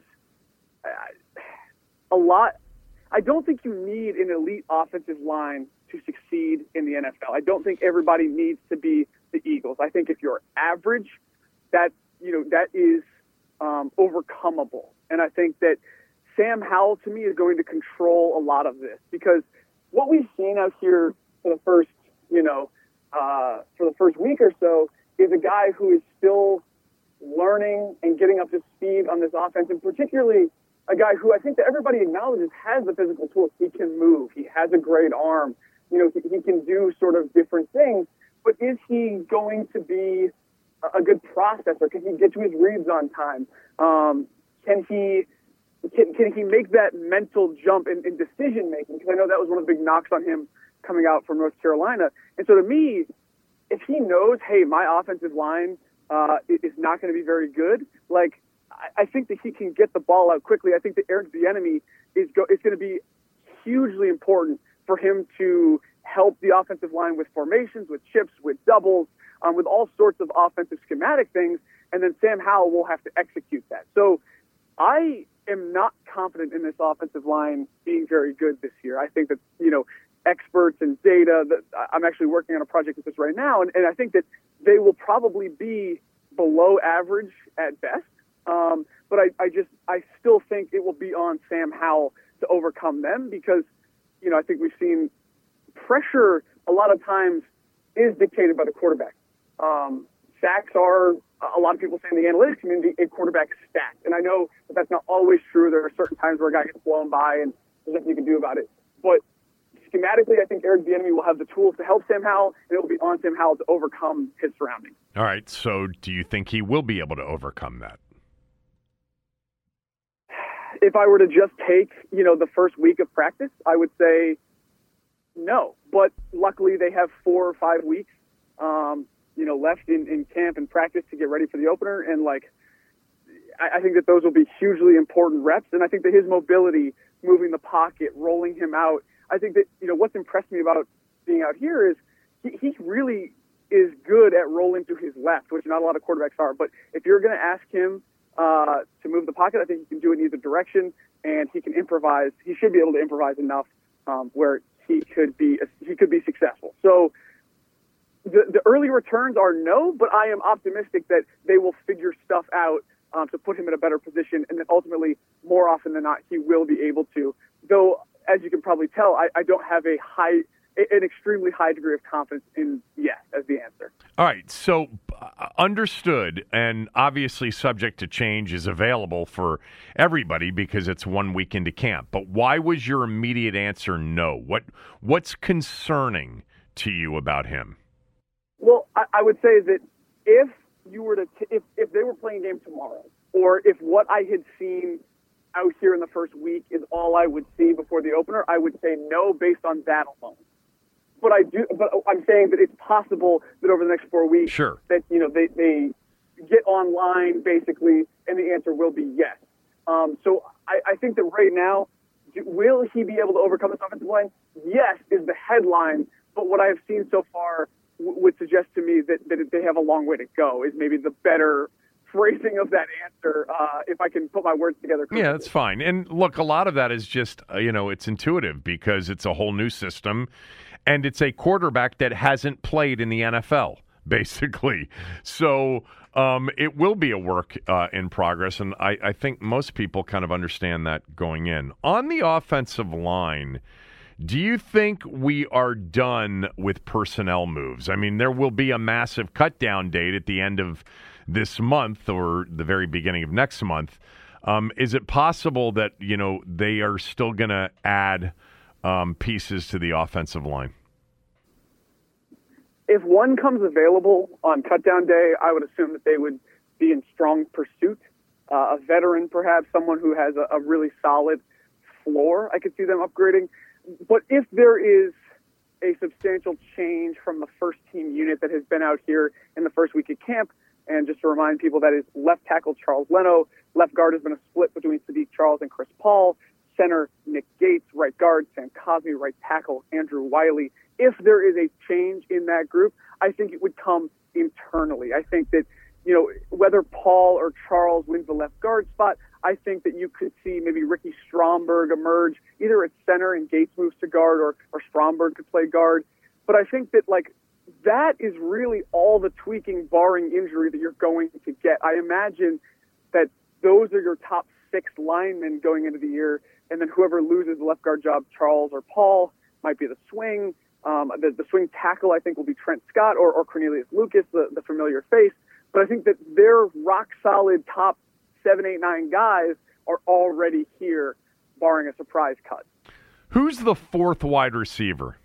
a lot. I don't think you need an elite offensive line to succeed in the N F L. I don't think everybody needs to be the Eagles. I think if you're average, that you know that is um, overcomable. And I think that Sam Howell, to me, is going to control a lot of this, because what we've seen out here for the first, you know, uh, for the first week or so is a guy who is still learning and getting up to speed on this offense, and particularly a guy who I think that everybody acknowledges has the physical tools. He can move. He has a great arm. You know, he, he can do sort of different things. But is he going to be a, a good processor? Can he get to his reads on time? Um, can he can, can he make that mental jump in, in decision making? Because I know that was one of the big knocks on him coming out from North Carolina. And so to me, if he knows, hey, my offensive line uh, is not going to be very good, like, I think that he can get the ball out quickly. I think that Eric Bieniemy is go, is going to be hugely important for him to help the offensive line with formations, with chips, with doubles, um, with all sorts of offensive schematic things. And then Sam Howell will have to execute that. So I am not confident in this offensive line being very good this year. I think that, you know, experts and data, that I'm actually working on a project with this right now, and, and I think that they will probably be below average at best. Um, but I, I just, I still think it will be on Sam Howell to overcome them, because, you know, I think we've seen pressure a lot of times is dictated by the quarterback. Um, sacks are, a lot of people say in the analytics community, a quarterback stat. And I know that that's not always true. There are certain times where a guy gets blown by and there's nothing you can do about it. But schematically, I think Eric Bieniemy will have the tools to help Sam Howell, and it will be on Sam Howell to overcome his surroundings. All right. So do you think he will be able to overcome that? If I were to just take, you know, the first week of practice, I would say no. But luckily they have four or five weeks, um, you know, left in, in camp and practice to get ready for the opener. And, like, I, I think that those will be hugely important reps. And I think that his mobility, moving the pocket, rolling him out, I think that, you know, what's impressed me about being out here is he, he really is good at rolling to his left, which not a lot of quarterbacks are. But if you're going to ask him Uh, to move the pocket, I think he can do it in either direction, and he can improvise. He should be able to improvise enough um, where he could be he could be successful. So the the early returns are no, but I am optimistic that they will figure stuff out um, to put him in a better position, and then ultimately, more often than not, he will be able to. Though, as you can probably tell, I, I don't have a high, an extremely high degree of confidence in yes as the answer. All right, so uh, understood, and obviously subject to change is available for everybody because it's one week into camp. But why was your immediate answer no? What what's concerning to you about him? Well, I, I would say that if you were to t- if if they were playing a game tomorrow, or if what I had seen out here in the first week is all I would see before the opener, I would say no based on that alone. But I do. But I'm saying that it's possible that over the next four weeks, sure, that you know they, they get online basically, and the answer will be yes. Um, so I, I think that right now, will he be able to overcome this offensive line? Yes, is the headline. But what I have seen so far w- would suggest to me that, that they have a long way to go. Is maybe the better phrasing of that answer, uh, if I can put my words together correctly. Yeah, that's fine. And look, a lot of that is just uh, you know it's intuitive because it's a whole new system. And it's a quarterback that hasn't played in the N F L, basically. So um, it will be a work uh, in progress, and I, I think most people kind of understand that going in. On the offensive line, do you think we are done with personnel moves? I mean, there will be a massive cut-down date at the end of this month or the very beginning of next month. Um, is it possible that, you know, they are still going to add Um, pieces to the offensive line? If one comes available on cutdown day, I would assume that they would be in strong pursuit. Uh, a veteran, perhaps, someone who has a, a really solid floor, I could see them upgrading. But if there is a substantial change from the first team unit that has been out here in the first week of camp, and just to remind people, that is left tackle Charles Leno, left guard has been a split between Sadiq Charles and Chris Paul, center, Nick Gates, right guard, Sam Cosmi, right tackle, Andrew Wiley. If there is a change in that group, I think it would come internally. I think that, you know, whether Paul or Charles wins the left guard spot, I think that you could see maybe Ricky Stromberg emerge either at center and Gates moves to guard, or, or Stromberg could play guard. But I think that, like, that is really all the tweaking, barring injury, that you're going to get. I imagine that those are your top six linemen going into the year, and then whoever loses the left guard job, Charles or Paul, might be the swing. Um, the, the swing tackle, I think, will be Trent Scott or, or Cornelius Lucas, the, the familiar face. But I think that their rock-solid top seven, eight, nine guys are already here, barring a surprise cut. Who's the fourth wide receiver?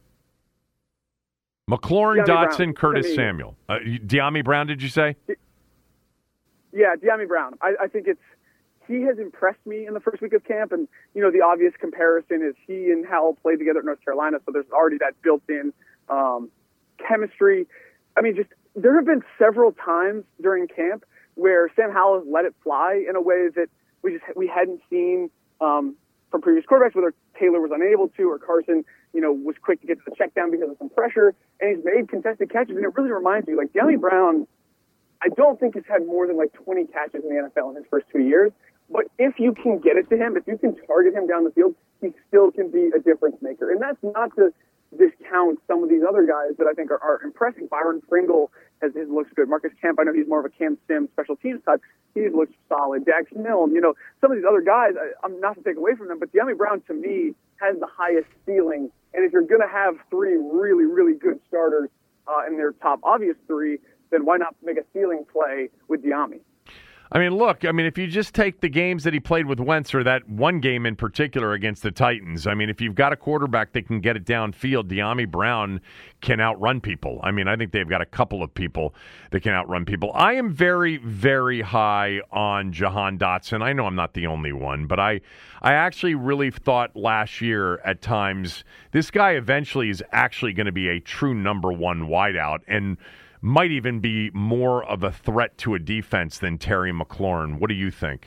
McLaurin, De'Ami Dotson, Brown. Curtis I mean, Samuel. Uh, De'Ami Brown, did you say? Yeah, De'Ami Brown. I, I think it's he has impressed me in the first week of camp, and you know the obvious comparison is he and Howell played together at North Carolina, so there's already that built-in um, chemistry. I mean, just there have been several times during camp where Sam Howell has let it fly in a way that we just we hadn't seen um, from previous quarterbacks, whether Taylor was unable to or Carson, you know, was quick to get to the check down because of some pressure, and he's made contested catches, and it really reminds you, like, De'Ami Brown, I don't think he's had more than like twenty catches in the N F L in his first two years, but if you can get it to him, if you can target him down the field, he still can be a difference maker. And that's not to discount some of these other guys that I think are, are impressive. Byron Pringle has his looks good. Marcus Kemp, I know he's more of a Cam Sim special teams type. He looks solid. Dax Milne, you know, some of these other guys, I, I'm not to take away from them, but De'Ami Brown to me has the highest ceiling. And if you're going to have three really, really good starters uh, in their top obvious three, then why not make a ceiling play with De'Ami? I mean, look, I mean, if you just take the games that he played with Wentz, or that one game in particular against the Titans, I mean, if you've got a quarterback that can get it downfield, De'Ami Brown can outrun people. I mean, I think they've got a couple of people that can outrun people. I am very, very high on Jahan Dotson. I know I'm not the only one, but I, I actually really thought last year at times this guy eventually is actually going to be a true number one wideout, and might even be more of a threat to a defense than Terry McLaurin. What do you think?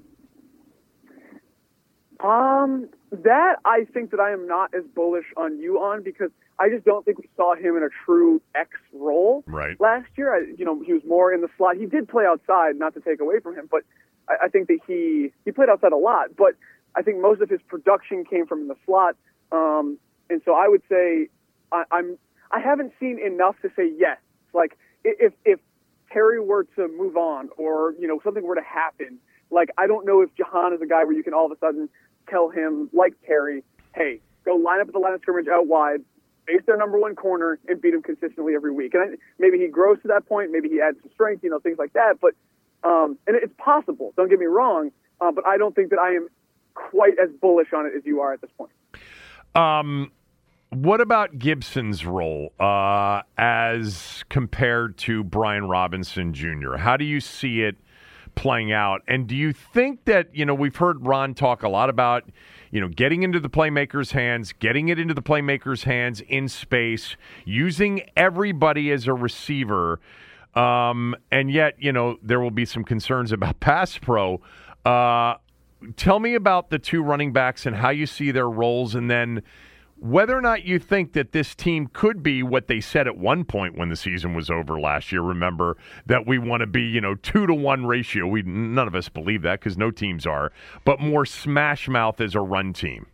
Um, that I think that I am not as bullish on you on, because I just don't think we saw him in a true X role right. last year. I, you know, he was more in the slot. He did play outside, not to take away from him, but I, I think that he he played outside a lot. But I think most of his production came from in the slot, um, and so I would say I, I'm I haven't seen enough to say yes. Like, if if Terry were to move on, or, you know, something were to happen, like, I don't know if Jahan is a guy where you can all of a sudden tell him, like Terry, hey, go line up at the line of scrimmage out wide, face their number one corner, and beat him consistently every week. And I, maybe he grows to that point, maybe he adds some strength, you know, things like that. But um, and it's possible, don't get me wrong, uh, but I don't think that I am quite as bullish on it as you are at this point. Um. What about Gibson's role uh, as compared to Brian Robinson Junior? How do you see it playing out? And do you think that, you know, we've heard Ron talk a lot about, you know, getting into the playmaker's hands, getting it into the playmaker's hands in space, using everybody as a receiver, um, and yet, you know, there will be some concerns about pass pro. Uh, tell me about the two running backs and how you see their roles, and then whether or not you think that this team could be what they said at one point when the season was over last year. Remember that we want to be, you know, two to one ratio. We none of us believe that, because no teams are, but more smash mouth as a run team.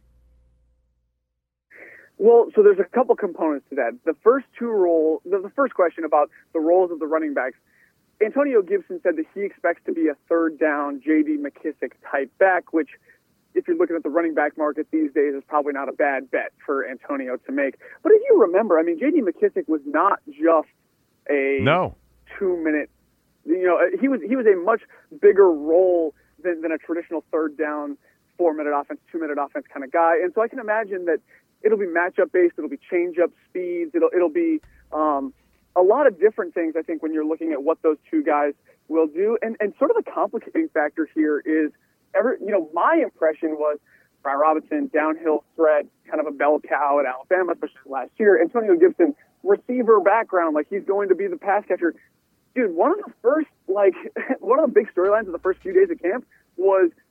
Well, so there's a couple components to that. The first two role, the, the first question about the roles of the running backs, Antonio Gibson said that he expects to be a third down J D McKissick type back, which, if you're looking at the running back market these days, is probably not a bad bet for Antonio to make. But if you remember, I mean, J D McKissick was not just a no. two-minute, you know, he was he was a much bigger role than, than a traditional third down, four-minute offense, two-minute offense kind of guy. And so I can imagine that it'll be matchup-based, it'll be change-up speeds, it'll it'll be um, a lot of different things, I think, when you're looking at what those two guys will do. And, and sort of the complicating factor here is, Ever, you know, my impression was Brian Robinson, downhill threat, kind of a bell cow at Alabama, especially last year. Antonio Gibson, receiver background, like he's going to be the pass catcher. Dude, one of the first, like, one of the big storylines of the first few days of camp was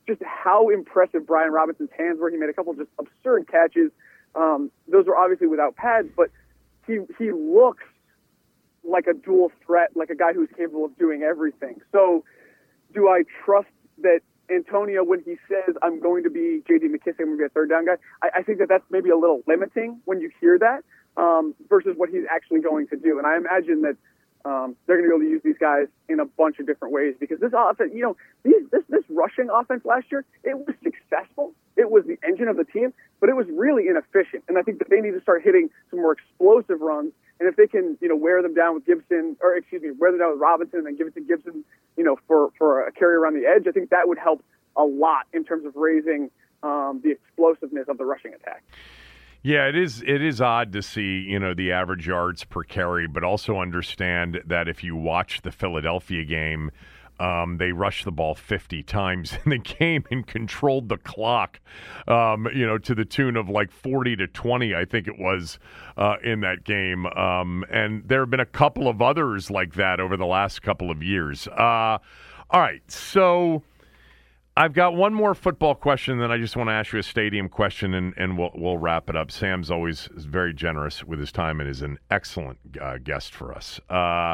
just how impressive Brian Robinson's hands were. He made a couple of just absurd catches. Um, those were obviously without pads, but he he looks like a dual threat, like a guy who's capable of doing everything. So do I trust that Antonio, when he says, I'm going to be J D McKissic, I'm going to be a third down guy, I, I think that that's maybe a little limiting when you hear that um, versus what he's actually going to do. And I imagine that um, they're going to be able to use these guys in a bunch of different ways because this offense, you know, these, this, this rushing offense last year, it was successful. It was the engine of the team, but it was really inefficient. And I think that they need to start hitting some more explosive runs. And if they can, you know, wear them down with Gibson, or excuse me, wear them down with Robinson and then give it to Gibson, you know, for, for a carry around the edge, I think that would help a lot in terms of raising um, the explosiveness of the rushing attack. Yeah, it is it is odd to see, you know, the average yards per carry, but also understand that if you watch the Philadelphia game, Um, they rushed the ball fifty times in the game and controlled the clock, um, you know, to the tune of like forty to twenty, I think it was, uh, in that game. Um, and there have been a couple of others like that over the last couple of years. Uh, all right, so I've got one more football question, then I just want to ask you a stadium question, and, and we'll, we'll wrap it up. Sam's always is very generous with his time and is an excellent uh, guest for us. Uh,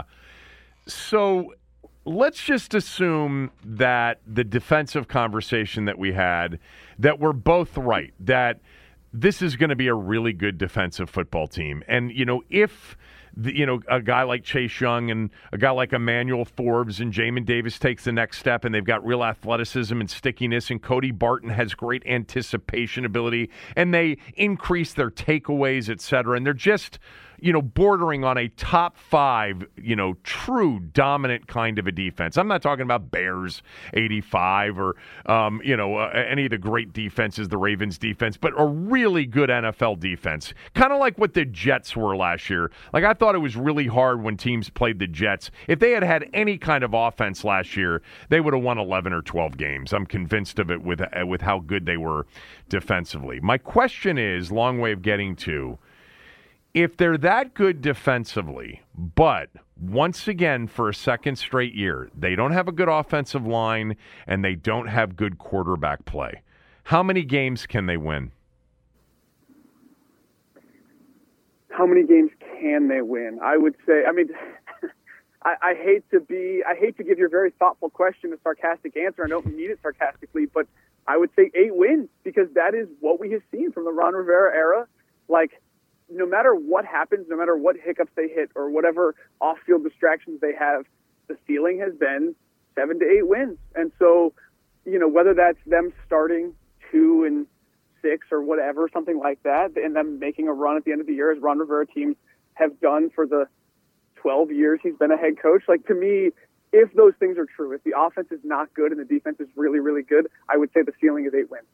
so... Let's just assume that the defensive conversation that we had, that we're both right, that this is going to be a really good defensive football team. And, you know, if, the, you know, a guy like Chase Young and a guy like Emmanuel Forbes and Jamin Davis takes the next step and they've got real athleticism and stickiness, and Cody Barton has great anticipation ability and they increase their takeaways, et cetera, and they're just, you know, bordering on a top five, you know, true dominant kind of a defense. I'm not talking about Bears eighty-five or, um, you know, uh, any of the great defenses, the Ravens defense, but a really good N F L defense. Kind of like what the Jets were last year. Like, I thought it was really hard when teams played the Jets. If they had had any kind of offense last year, they would have won eleven or twelve games. I'm convinced of it with, uh, with how good they were defensively. My question is, long way of getting to, if they're that good defensively, but once again, for a second straight year, they don't have a good offensive line and they don't have good quarterback play, how many games can they win? How many games can they win? I would say, I mean, I, I hate to be, I hate to give your very thoughtful question a sarcastic answer. I don't mean it sarcastically, but I would say eight wins because that is what we have seen from the Ron Rivera era. Like, no matter what happens, no matter what hiccups they hit or whatever off-field distractions they have, the ceiling has been seven to eight wins. And so, you know, whether that's them starting two and six or whatever, something like that, and them making a run at the end of the year as Ron Rivera teams have done for the twelve years he's been a head coach. Like, to me, if those things are true, if the offense is not good and the defense is really, really good, I would say the ceiling is eight wins.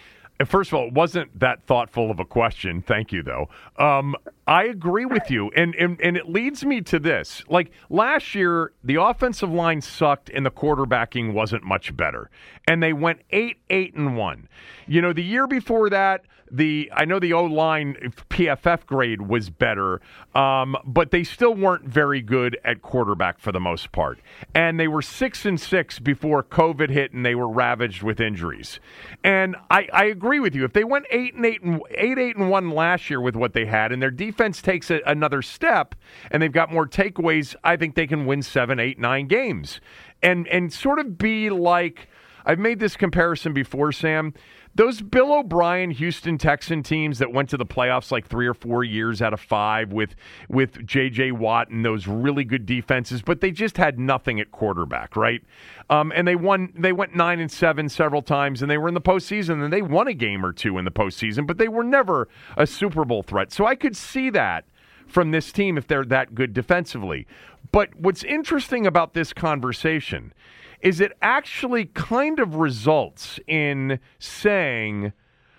First of all, it wasn't that thoughtful of a question. Thank you, though. Um, I agree with you, and, and and it leads me to this. Like, last year, the offensive line sucked and the quarterbacking wasn't much better. And they went eight, eight, and one. You know, the year before that, the I know the O-line P F F grade was better, um, but they still weren't very good at quarterback for the most part. And they were six and six before COVID hit and they were ravaged with injuries. And I, I agree with you. If they went eight and eight and eight, eight and one last year with what they had, and their defense takes a, another step, and they've got more takeaways, I think they can win seven, eight, nine games, and and sort of be like, I've made this comparison before, Sam. Those Bill O'Brien Houston Texan teams that went to the playoffs like three or four years out of five with with J J Watt and those really good defenses, but they just had nothing at quarterback, right? Um, and they won. They went nine and seven several times, and they were in the postseason, and they won a game or two in the postseason, but they were never a Super Bowl threat. So I could see that from this team if they're that good defensively. But what's interesting about this conversation is it actually kind of results in saying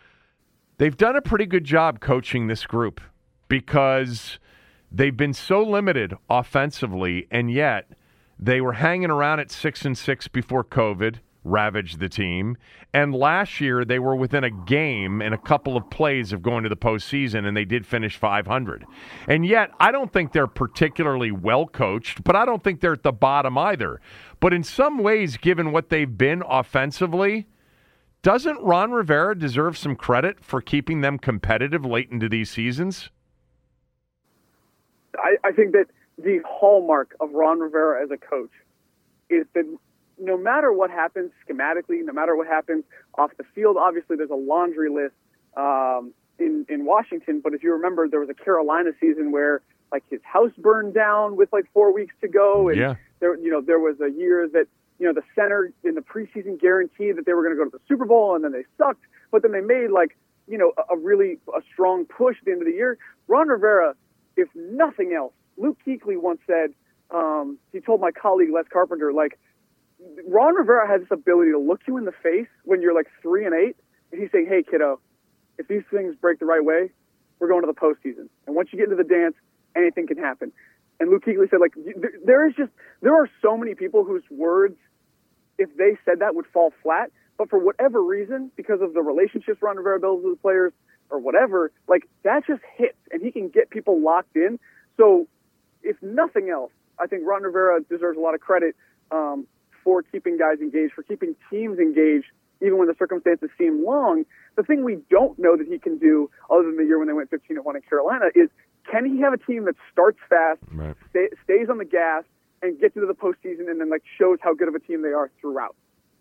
they've done a pretty good job coaching this group because they've been so limited offensively, and yet they were hanging around at six and six before COVID ravaged the team. And last year they were within a game and a couple of plays of going to the postseason, and they did finish five hundred. And yet I don't think they're particularly well coached, but I don't think they're at the bottom either. But in some ways, given what they've been offensively, doesn't Ron Rivera deserve some credit for keeping them competitive late into these seasons? I, I think that the hallmark of Ron Rivera as a coach is that no matter what happens schematically, no matter what happens off the field, obviously there's a laundry list um, in, in Washington. But if you remember, there was a Carolina season where like his house burned down with like four weeks to go. And yeah. there, you know, there was a year that, you know, the center in the preseason guaranteed that they were going to go to the Super Bowl, and then they sucked. But then they made like, you know, a, a really a strong push at the end of the year. Ron Rivera, if nothing else, Luke Kuechly once said, um, he told my colleague Les Carpenter, like, Ron Rivera has this ability to look you in the face when you're like three and eight, and he's saying, "Hey, kiddo, if these things break the right way, we're going to the postseason. And once you get into the dance, anything can happen." And Luke Kuechly said, like, there is just there are so many people whose words, if they said that, would fall flat. But for whatever reason, because of the relationships Ron Rivera builds with the players or whatever, like that just hits, and he can get people locked in. So, if nothing else, I think Ron Rivera deserves a lot of credit um, for keeping guys engaged, for keeping teams engaged, even when the circumstances seem long. The thing we don't know that he can do, other than the year when they went fifteen and one in Carolina, is can he have a team that starts fast, right. stay, stays on the gas, and gets into the postseason, and then like shows how good of a team they are throughout?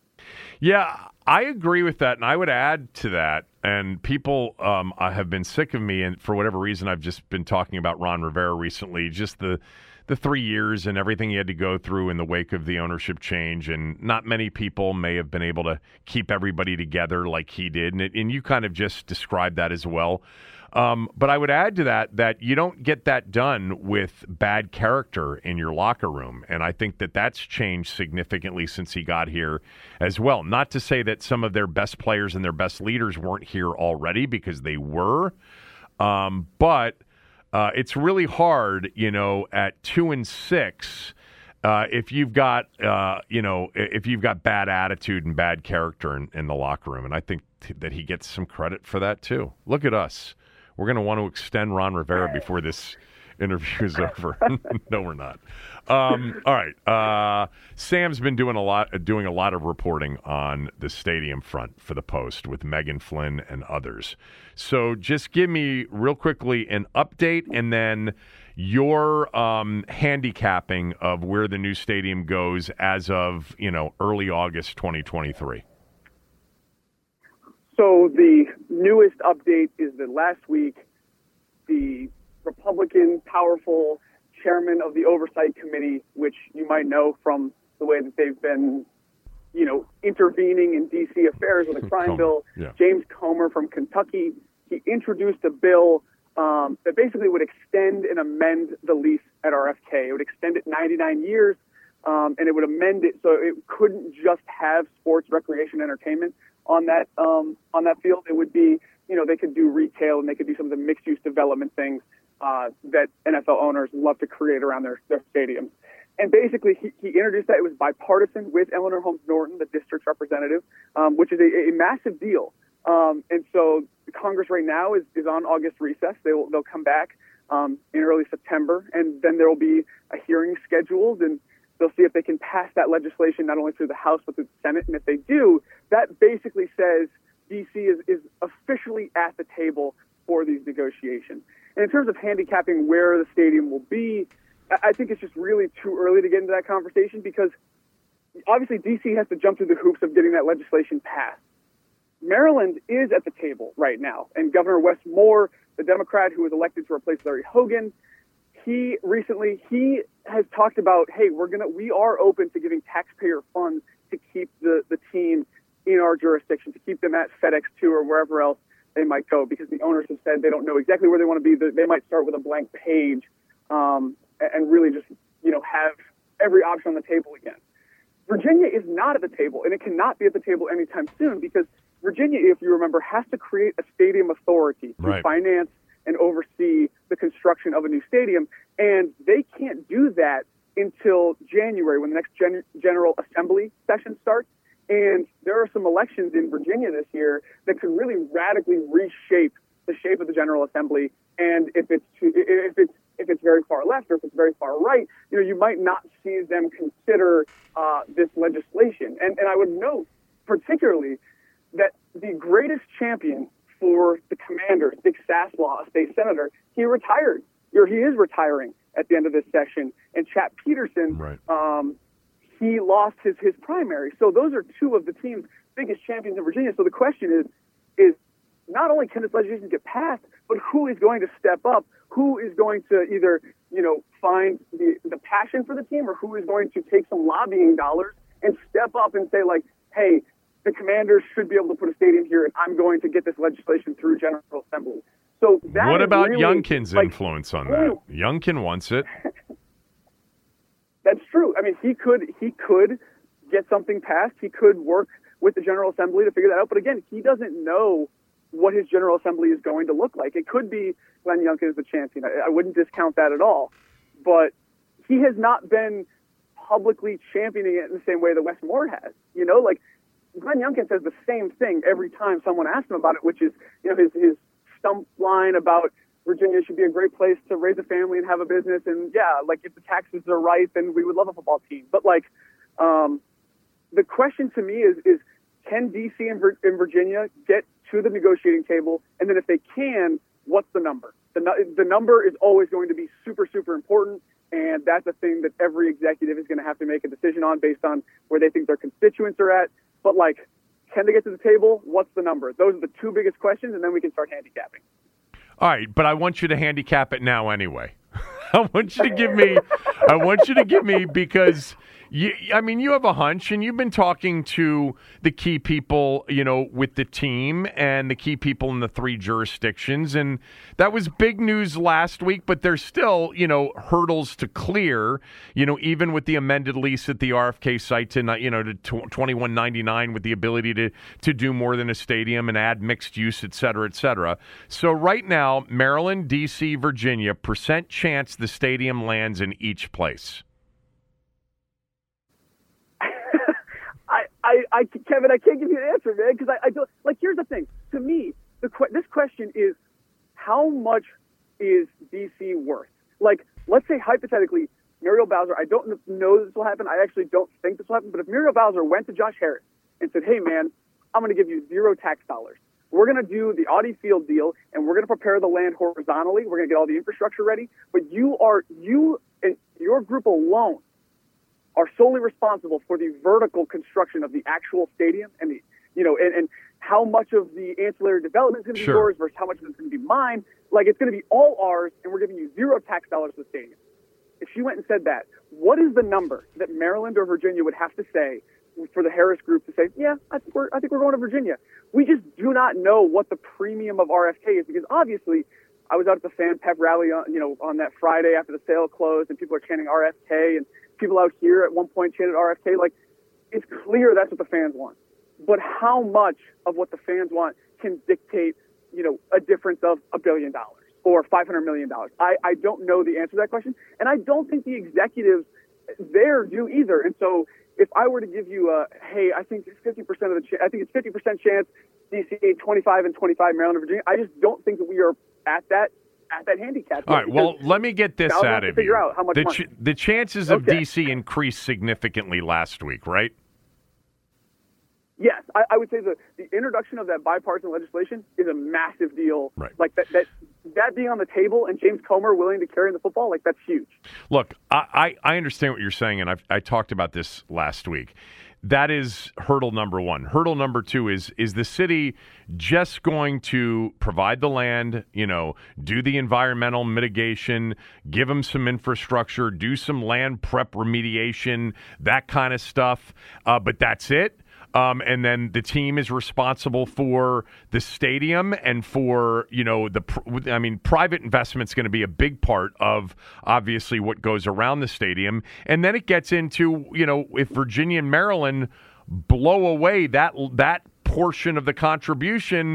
Yeah, I agree with that, and I would add to that. And people um, have been sick of me, and for whatever reason, I've just been talking about Ron Rivera recently. Just the the three years and everything he had to go through in the wake of the ownership change, and not many people may have been able to keep everybody together like he did, and, it, and you kind of just described that as well. Um, but I would add to that that you don't get that done with bad character in your locker room, and I think that that's changed significantly since he got here as well. Not to say that some of their best players and their best leaders weren't here already, because they were, um, but Uh, it's really hard, you know, at two and six, uh, if you've got, uh, you know, if you've got bad attitude and bad character in, in the locker room. And I think t- that he gets some credit for that too. Look at us. We're going to want to extend Ron Rivera before this interview is over. No, we're not. Um, all right. Uh, Sam's been doing a lot, doing a lot of reporting on the stadium front for the Post with Megan Flynn and others. So just give me real quickly an update, and then your um, handicapping of where the new stadium goes as of, you know, early August twenty twenty-three. So the newest update is that last week, the Republican, powerful chairman of the Oversight Committee, which you might know from the way that they've been, you know, intervening in D C affairs with a crime Comer. bill, Yeah. James Comer from Kentucky, he introduced a bill um, that basically would extend and amend the lease at R F K. It would extend it ninety-nine years, um, and it would amend it so it couldn't just have sports, recreation, entertainment on that um, on that field. It would be, you know, they could do retail, and they could do some of the mixed-use development things uh, that N F L owners love to create around their, their stadiums. And basically, he, he introduced that. It was bipartisan with Eleanor Holmes Norton, the district's representative, um, which is a, a massive deal. Um, and so Congress right now is, is on August recess. They will, they'll come back um, in early September, and then there will be a hearing scheduled, and they'll see if they can pass that legislation not only through the House but through the Senate. And if they do, that basically says D C is, is officially at the table for these negotiations. And in terms of handicapping where the stadium will be, I think it's just really too early to get into that conversation, because obviously D C has to jump through the hoops of getting that legislation passed. Maryland is at the table right now, and Governor Wes Moore, the Democrat who was elected to replace Larry Hogan, he recently he has talked about, hey, we're gonna we are open to giving taxpayer funds to keep the, the team in our jurisdiction, to keep them at FedEx two or wherever else they might go, because the owners have said they don't know exactly where they want to be. They might start with a blank page um, and really just, you know, have every option on the table again. Virginia is not at the table, and it cannot be at the table anytime soon, because Virginia, if you remember, has to create a stadium authority to right. finance and oversee the construction of a new stadium, and they can't do that until January, when the next gen- General Assembly session starts. And there are some elections in Virginia this year that could really radically reshape the shape of the General Assembly. And if it's too, if it's if it's very far left or if it's very far right, you know, you might not see them consider uh, this legislation. And and I would note particularly that the greatest champion for the Commanders, Dick Saslaw, a state senator, he retired, or he is retiring at the end of this session. And Chap Peterson, right. um, he lost his, his primary. So those are two of the team's biggest champions in Virginia. So the question is, is not only can this legislation get passed, but who is going to step up? Who is going to either, you know, find the, the passion for the team, or who is going to take some lobbying dollars and step up and say, like, hey, the Commanders should be able to put a stadium here, and I'm going to get this legislation through General Assembly. So that what about really, Youngkin's like, influence on that? Youngkin wants it. That's true. I mean, he could he could get something passed. He could work with the General Assembly to figure that out. But again, he doesn't know what his General Assembly is going to look like. It could be Glenn Youngkin as the champion. I, I wouldn't discount that at all. But he has not been publicly championing it in the same way that Wes Moore has. You know, like Glenn Youngkin says the same thing every time someone asks him about it, which is, you know, his his stump line about Virginia should be a great place to raise a family and have a business. And yeah, like if the taxes are right, then we would love a football team. But like, um, the question to me is, is can D C and, Vir- and Virginia get to the negotiating table? And then if they can, what's the number? The, the number is always going to be super, super important. And that's a thing that every executive is going to have to make a decision on based on where they think their constituents are at. But like, can they get to the table? What's the number? Those are the two biggest questions, and then we can start handicapping. All right, but I want you to handicap it now anyway. I want you to give me, I want you to give me, because you, I mean, you have a hunch, and you've been talking to the key people, you know, with the team and the key people in the three jurisdictions, and that was big news last week. But there's still, you know, hurdles to clear. You know, even with the amended lease at the R F K site to, you know, to twenty-one ninety-nine, with the ability to to do more than a stadium and add mixed use, et cetera, et cetera. So right now, Maryland, D C, Virginia, percent chance the stadium lands in each place. I, I, I, Kevin, I can't give you an answer, man, because I, I don't, like, here's the thing. To me, the this question is, how much is D C worth? Like, let's say, hypothetically, Muriel Bowser, I don't know this will happen. I actually don't think this will happen. But if Muriel Bowser went to Josh Harris and said, hey, man, I'm going to give you zero tax dollars. We're going to do the Audi Field deal, and we're going to prepare the land horizontally. We're going to get all the infrastructure ready. But you are, you and your group alone are solely responsible for the vertical construction of the actual stadium and the, you know, and, and how much of the ancillary development is going to be Sure. yours versus how much is going to be mine. Like, it's going to be all ours, and we're giving you zero tax dollars for the stadium. If she went and said that, what is the number that Maryland or Virginia would have to say for the Harris group to say, yeah, I think we're, I think we're going to Virginia? We just do not know what the premium of R F K is, because obviously I was out at the fan pep rally on, you know, on that Friday after the sale closed, and people are chanting R F K, and people out here at one point chanted R F K. Like, it's clear that's what the fans want. But how much of what the fans want can dictate, you know, a difference of a billion dollars or five hundred million dollars? I, I don't know the answer to that question. And I don't think the executives there do either. And so if I were to give you a, hey, I think it's fifty percent of the, ch- I think it's fifty percent chance D C, twenty-five and twenty-five Maryland and Virginia, I just don't think that we are at that at that handicap. All right, well, let me get this out of figure you. Out how much the, money. ch- the chances of Okay. D C increased significantly last week, right? Yes, I, I would say the, the introduction of that bipartisan legislation is a massive deal. Right. Like that, that that being on the table and James Comer willing to carry the football, like that's huge. Look, I, I, I understand what you're saying, and I've, I talked about this last week. That is hurdle number one. Hurdle number two is, is the city just going to provide the land, you know, do the environmental mitigation, give them some infrastructure, do some land prep remediation, that kind of stuff, uh, but that's it? Um, and then the team is responsible for the stadium and for, you know, the, I mean, private investment is going to be a big part of obviously what goes around the stadium. And then it gets into, you know, if Virginia and Maryland blow away that, that portion of the contribution,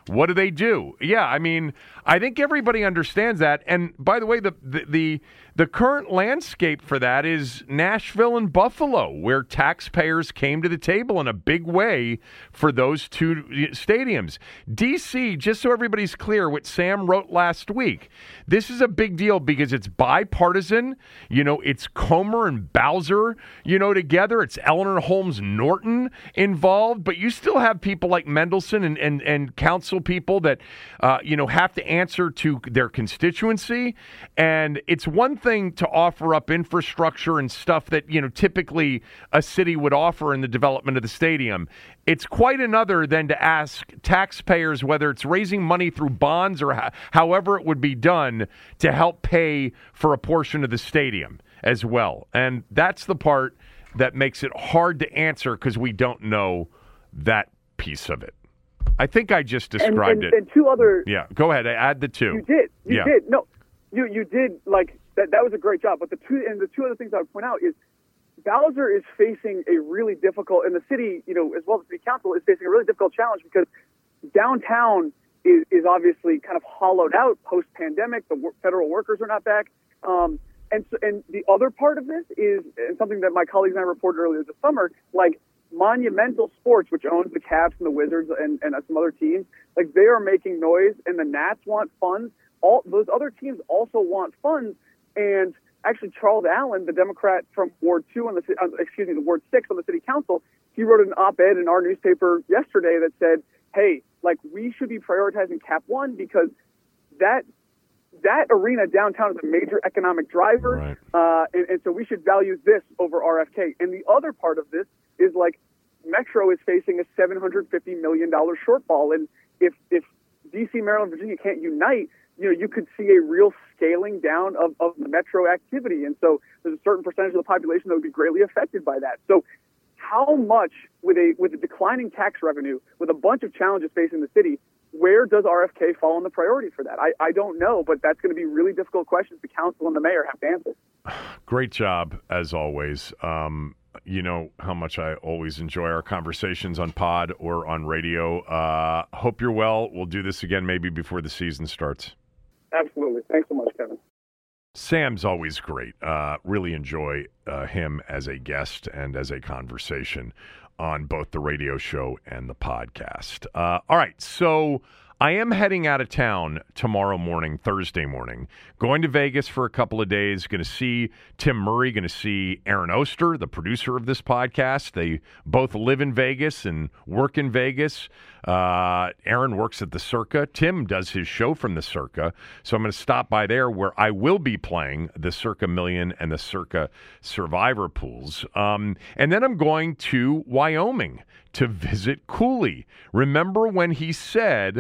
What do they do? Yeah, I mean, I think everybody understands that. And by the way, the the the, the current landscape for that is Nashville and Buffalo, where taxpayers came to the table in a big way for those two stadiums. D C, just so everybody's clear, what Sam wrote last week, this is a big deal because it's bipartisan. You know, it's Comer and Bowser, you know, together. It's Eleanor Holmes Norton involved, but you still have people like Mendelson and, and, and council people that, uh, you know, have to answer to their constituency. And it's one thing to offer up infrastructure and stuff that, you know, typically a city would offer in the development of the stadium. It's quite another than to ask taxpayers, whether it's raising money through bonds or ho- however it would be done, to help pay for a portion of the stadium as well. And that's the part that makes it hard to answer because we don't know that piece of it. I think I just described and, and, it. And two other... Yeah, go ahead. Add the two. You did. You yeah. did. No, you you did, like, that That was a great job. But the two and the two other things I would point out is Bowser is facing a really difficult, and the city, you know, as well as the city council, is facing a really difficult challenge because downtown is, is obviously kind of hollowed out post-pandemic. The wor- federal workers are not back. Um, and, so, and the other part of this is, and something that my colleagues and I reported earlier this summer, like, Monumental Sports, which owns the Cavs and the Wizards and, and some other teams, like they are making noise, and the Nats want funds. All those other teams also want funds, and actually Charles Allen, the Democrat from Ward Two on the uh, excuse me, the Ward Six on the City Council, he wrote an op-ed in our newspaper yesterday that said, "Hey, like we should be prioritizing Cap One because that." That arena downtown is a major economic driver, right. uh, and, and so we should value this over R F K. And the other part of this is like Metro is facing a seven hundred fifty million dollars shortfall, and if if D C, Maryland, Virginia can't unite, you know, you could see a real scaling down of, of the Metro activity. And so there's a certain percentage of the population that would be greatly affected by that. So how much, with a with a declining tax revenue, with a bunch of challenges facing the city, where does R F K fall on the priority for that? I, I don't know, but that's going to be really difficult questions the council and the mayor have to answer. Great job, as always. Um, you know how much I always enjoy our conversations on pod or on radio. Uh, hope you're well. We'll do this again maybe before the season starts. Absolutely. Thanks so much, Kevin. Sam's always great. Uh, really enjoy uh, him as a guest and as a conversation on both the radio show and the podcast. Uh, all right, so I am heading out of town tomorrow morning, Thursday morning, going to Vegas for a couple of days, going to see Tim Murray, going to see Aaron Oster, the producer of this podcast. They both live in Vegas and work in Vegas. Uh, Aaron works at the Circa. Tim does his show from the Circa. So I'm going to stop by there where I will be playing the Circa Million and the Circa Survivor pools. Um, and then I'm going to Wyoming to visit Cooley. Remember when he said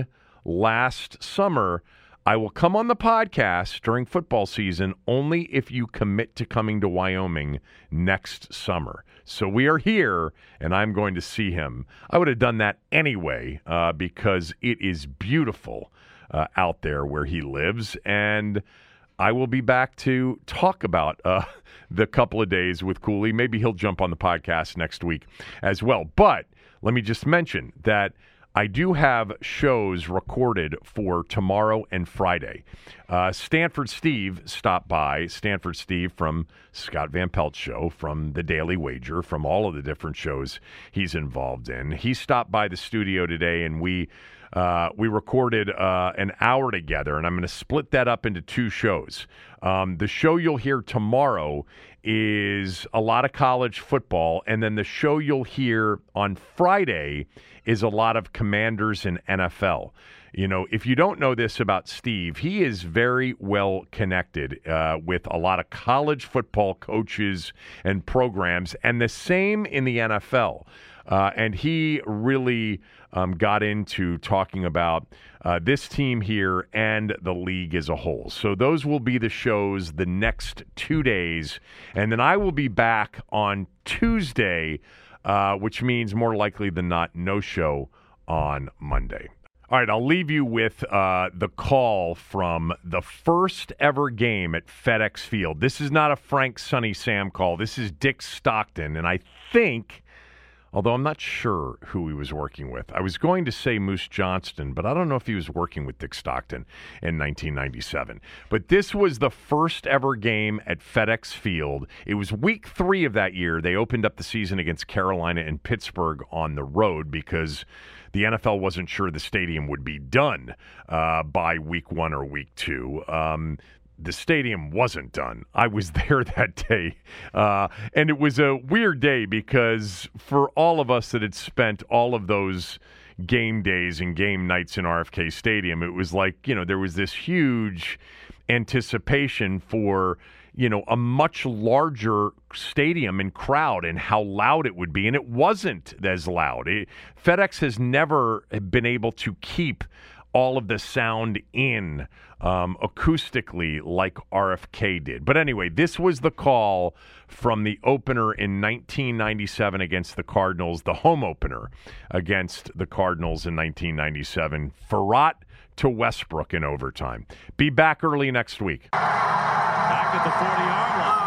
last summer, I will come on the podcast during football season only if you commit to coming to Wyoming next summer. So we are here, and I'm going to see him. I would have done that anyway uh, because it is beautiful uh, out there where he lives, and I will be back to talk about uh, the couple of days with Cooley. Maybe he'll jump on the podcast next week as well. But let me just mention that I do have shows recorded for tomorrow and Friday. Uh, Stanford Steve stopped by. Stanford Steve from Scott Van Pelt's show, from The Daily Wager, from all of the different shows he's involved in. He stopped by the studio today, and we uh, we recorded uh, an hour together, and I'm going to split that up into two shows. Um, the show you'll hear tomorrow is a lot of college football, and then the show you'll hear on Friday is a lot of Commanders and N F L. You know, if you don't know this about Steve, he is very well connected uh, with a lot of college football coaches and programs, and the same in the N F L. Uh, and he really um, got into talking about uh, this team here and the league as a whole. So those will be the shows the next two days. And then I will be back on Tuesday, uh, which means more likely than not, no show on Monday. All right, I'll leave you with uh, the call from the first ever game at FedEx Field. This is not a Frank, Sonny, Sam call. This is Dick Stockton, and I think although I'm not sure who he was working with. I was going to say Moose Johnston, but I don't know if he was working with Dick Stockton in nineteen ninety-seven. But this was the first ever game at FedEx Field. It was week three of that year. They opened up the season against Carolina and Pittsburgh on the road because the N F L wasn't sure the stadium would be done uh, by week one or week two. Um, the stadium wasn't done. I was there that day. Uh, and it was a weird day because for all of us that had spent all of those game days and game nights in R F K Stadium, it was like, you know, there was this huge anticipation for, you know, a much larger stadium and crowd and how loud it would be. And it wasn't as loud. It, FedEx has never been able to keep all of the sound in um, acoustically like R F K did. But anyway, this was the call from the opener in nineteen ninety-seven against the Cardinals, the home opener against the Cardinals in nineteen ninety-seven. Farrat to Westbrook in overtime. Be back early next week. Back at the forty-yard line.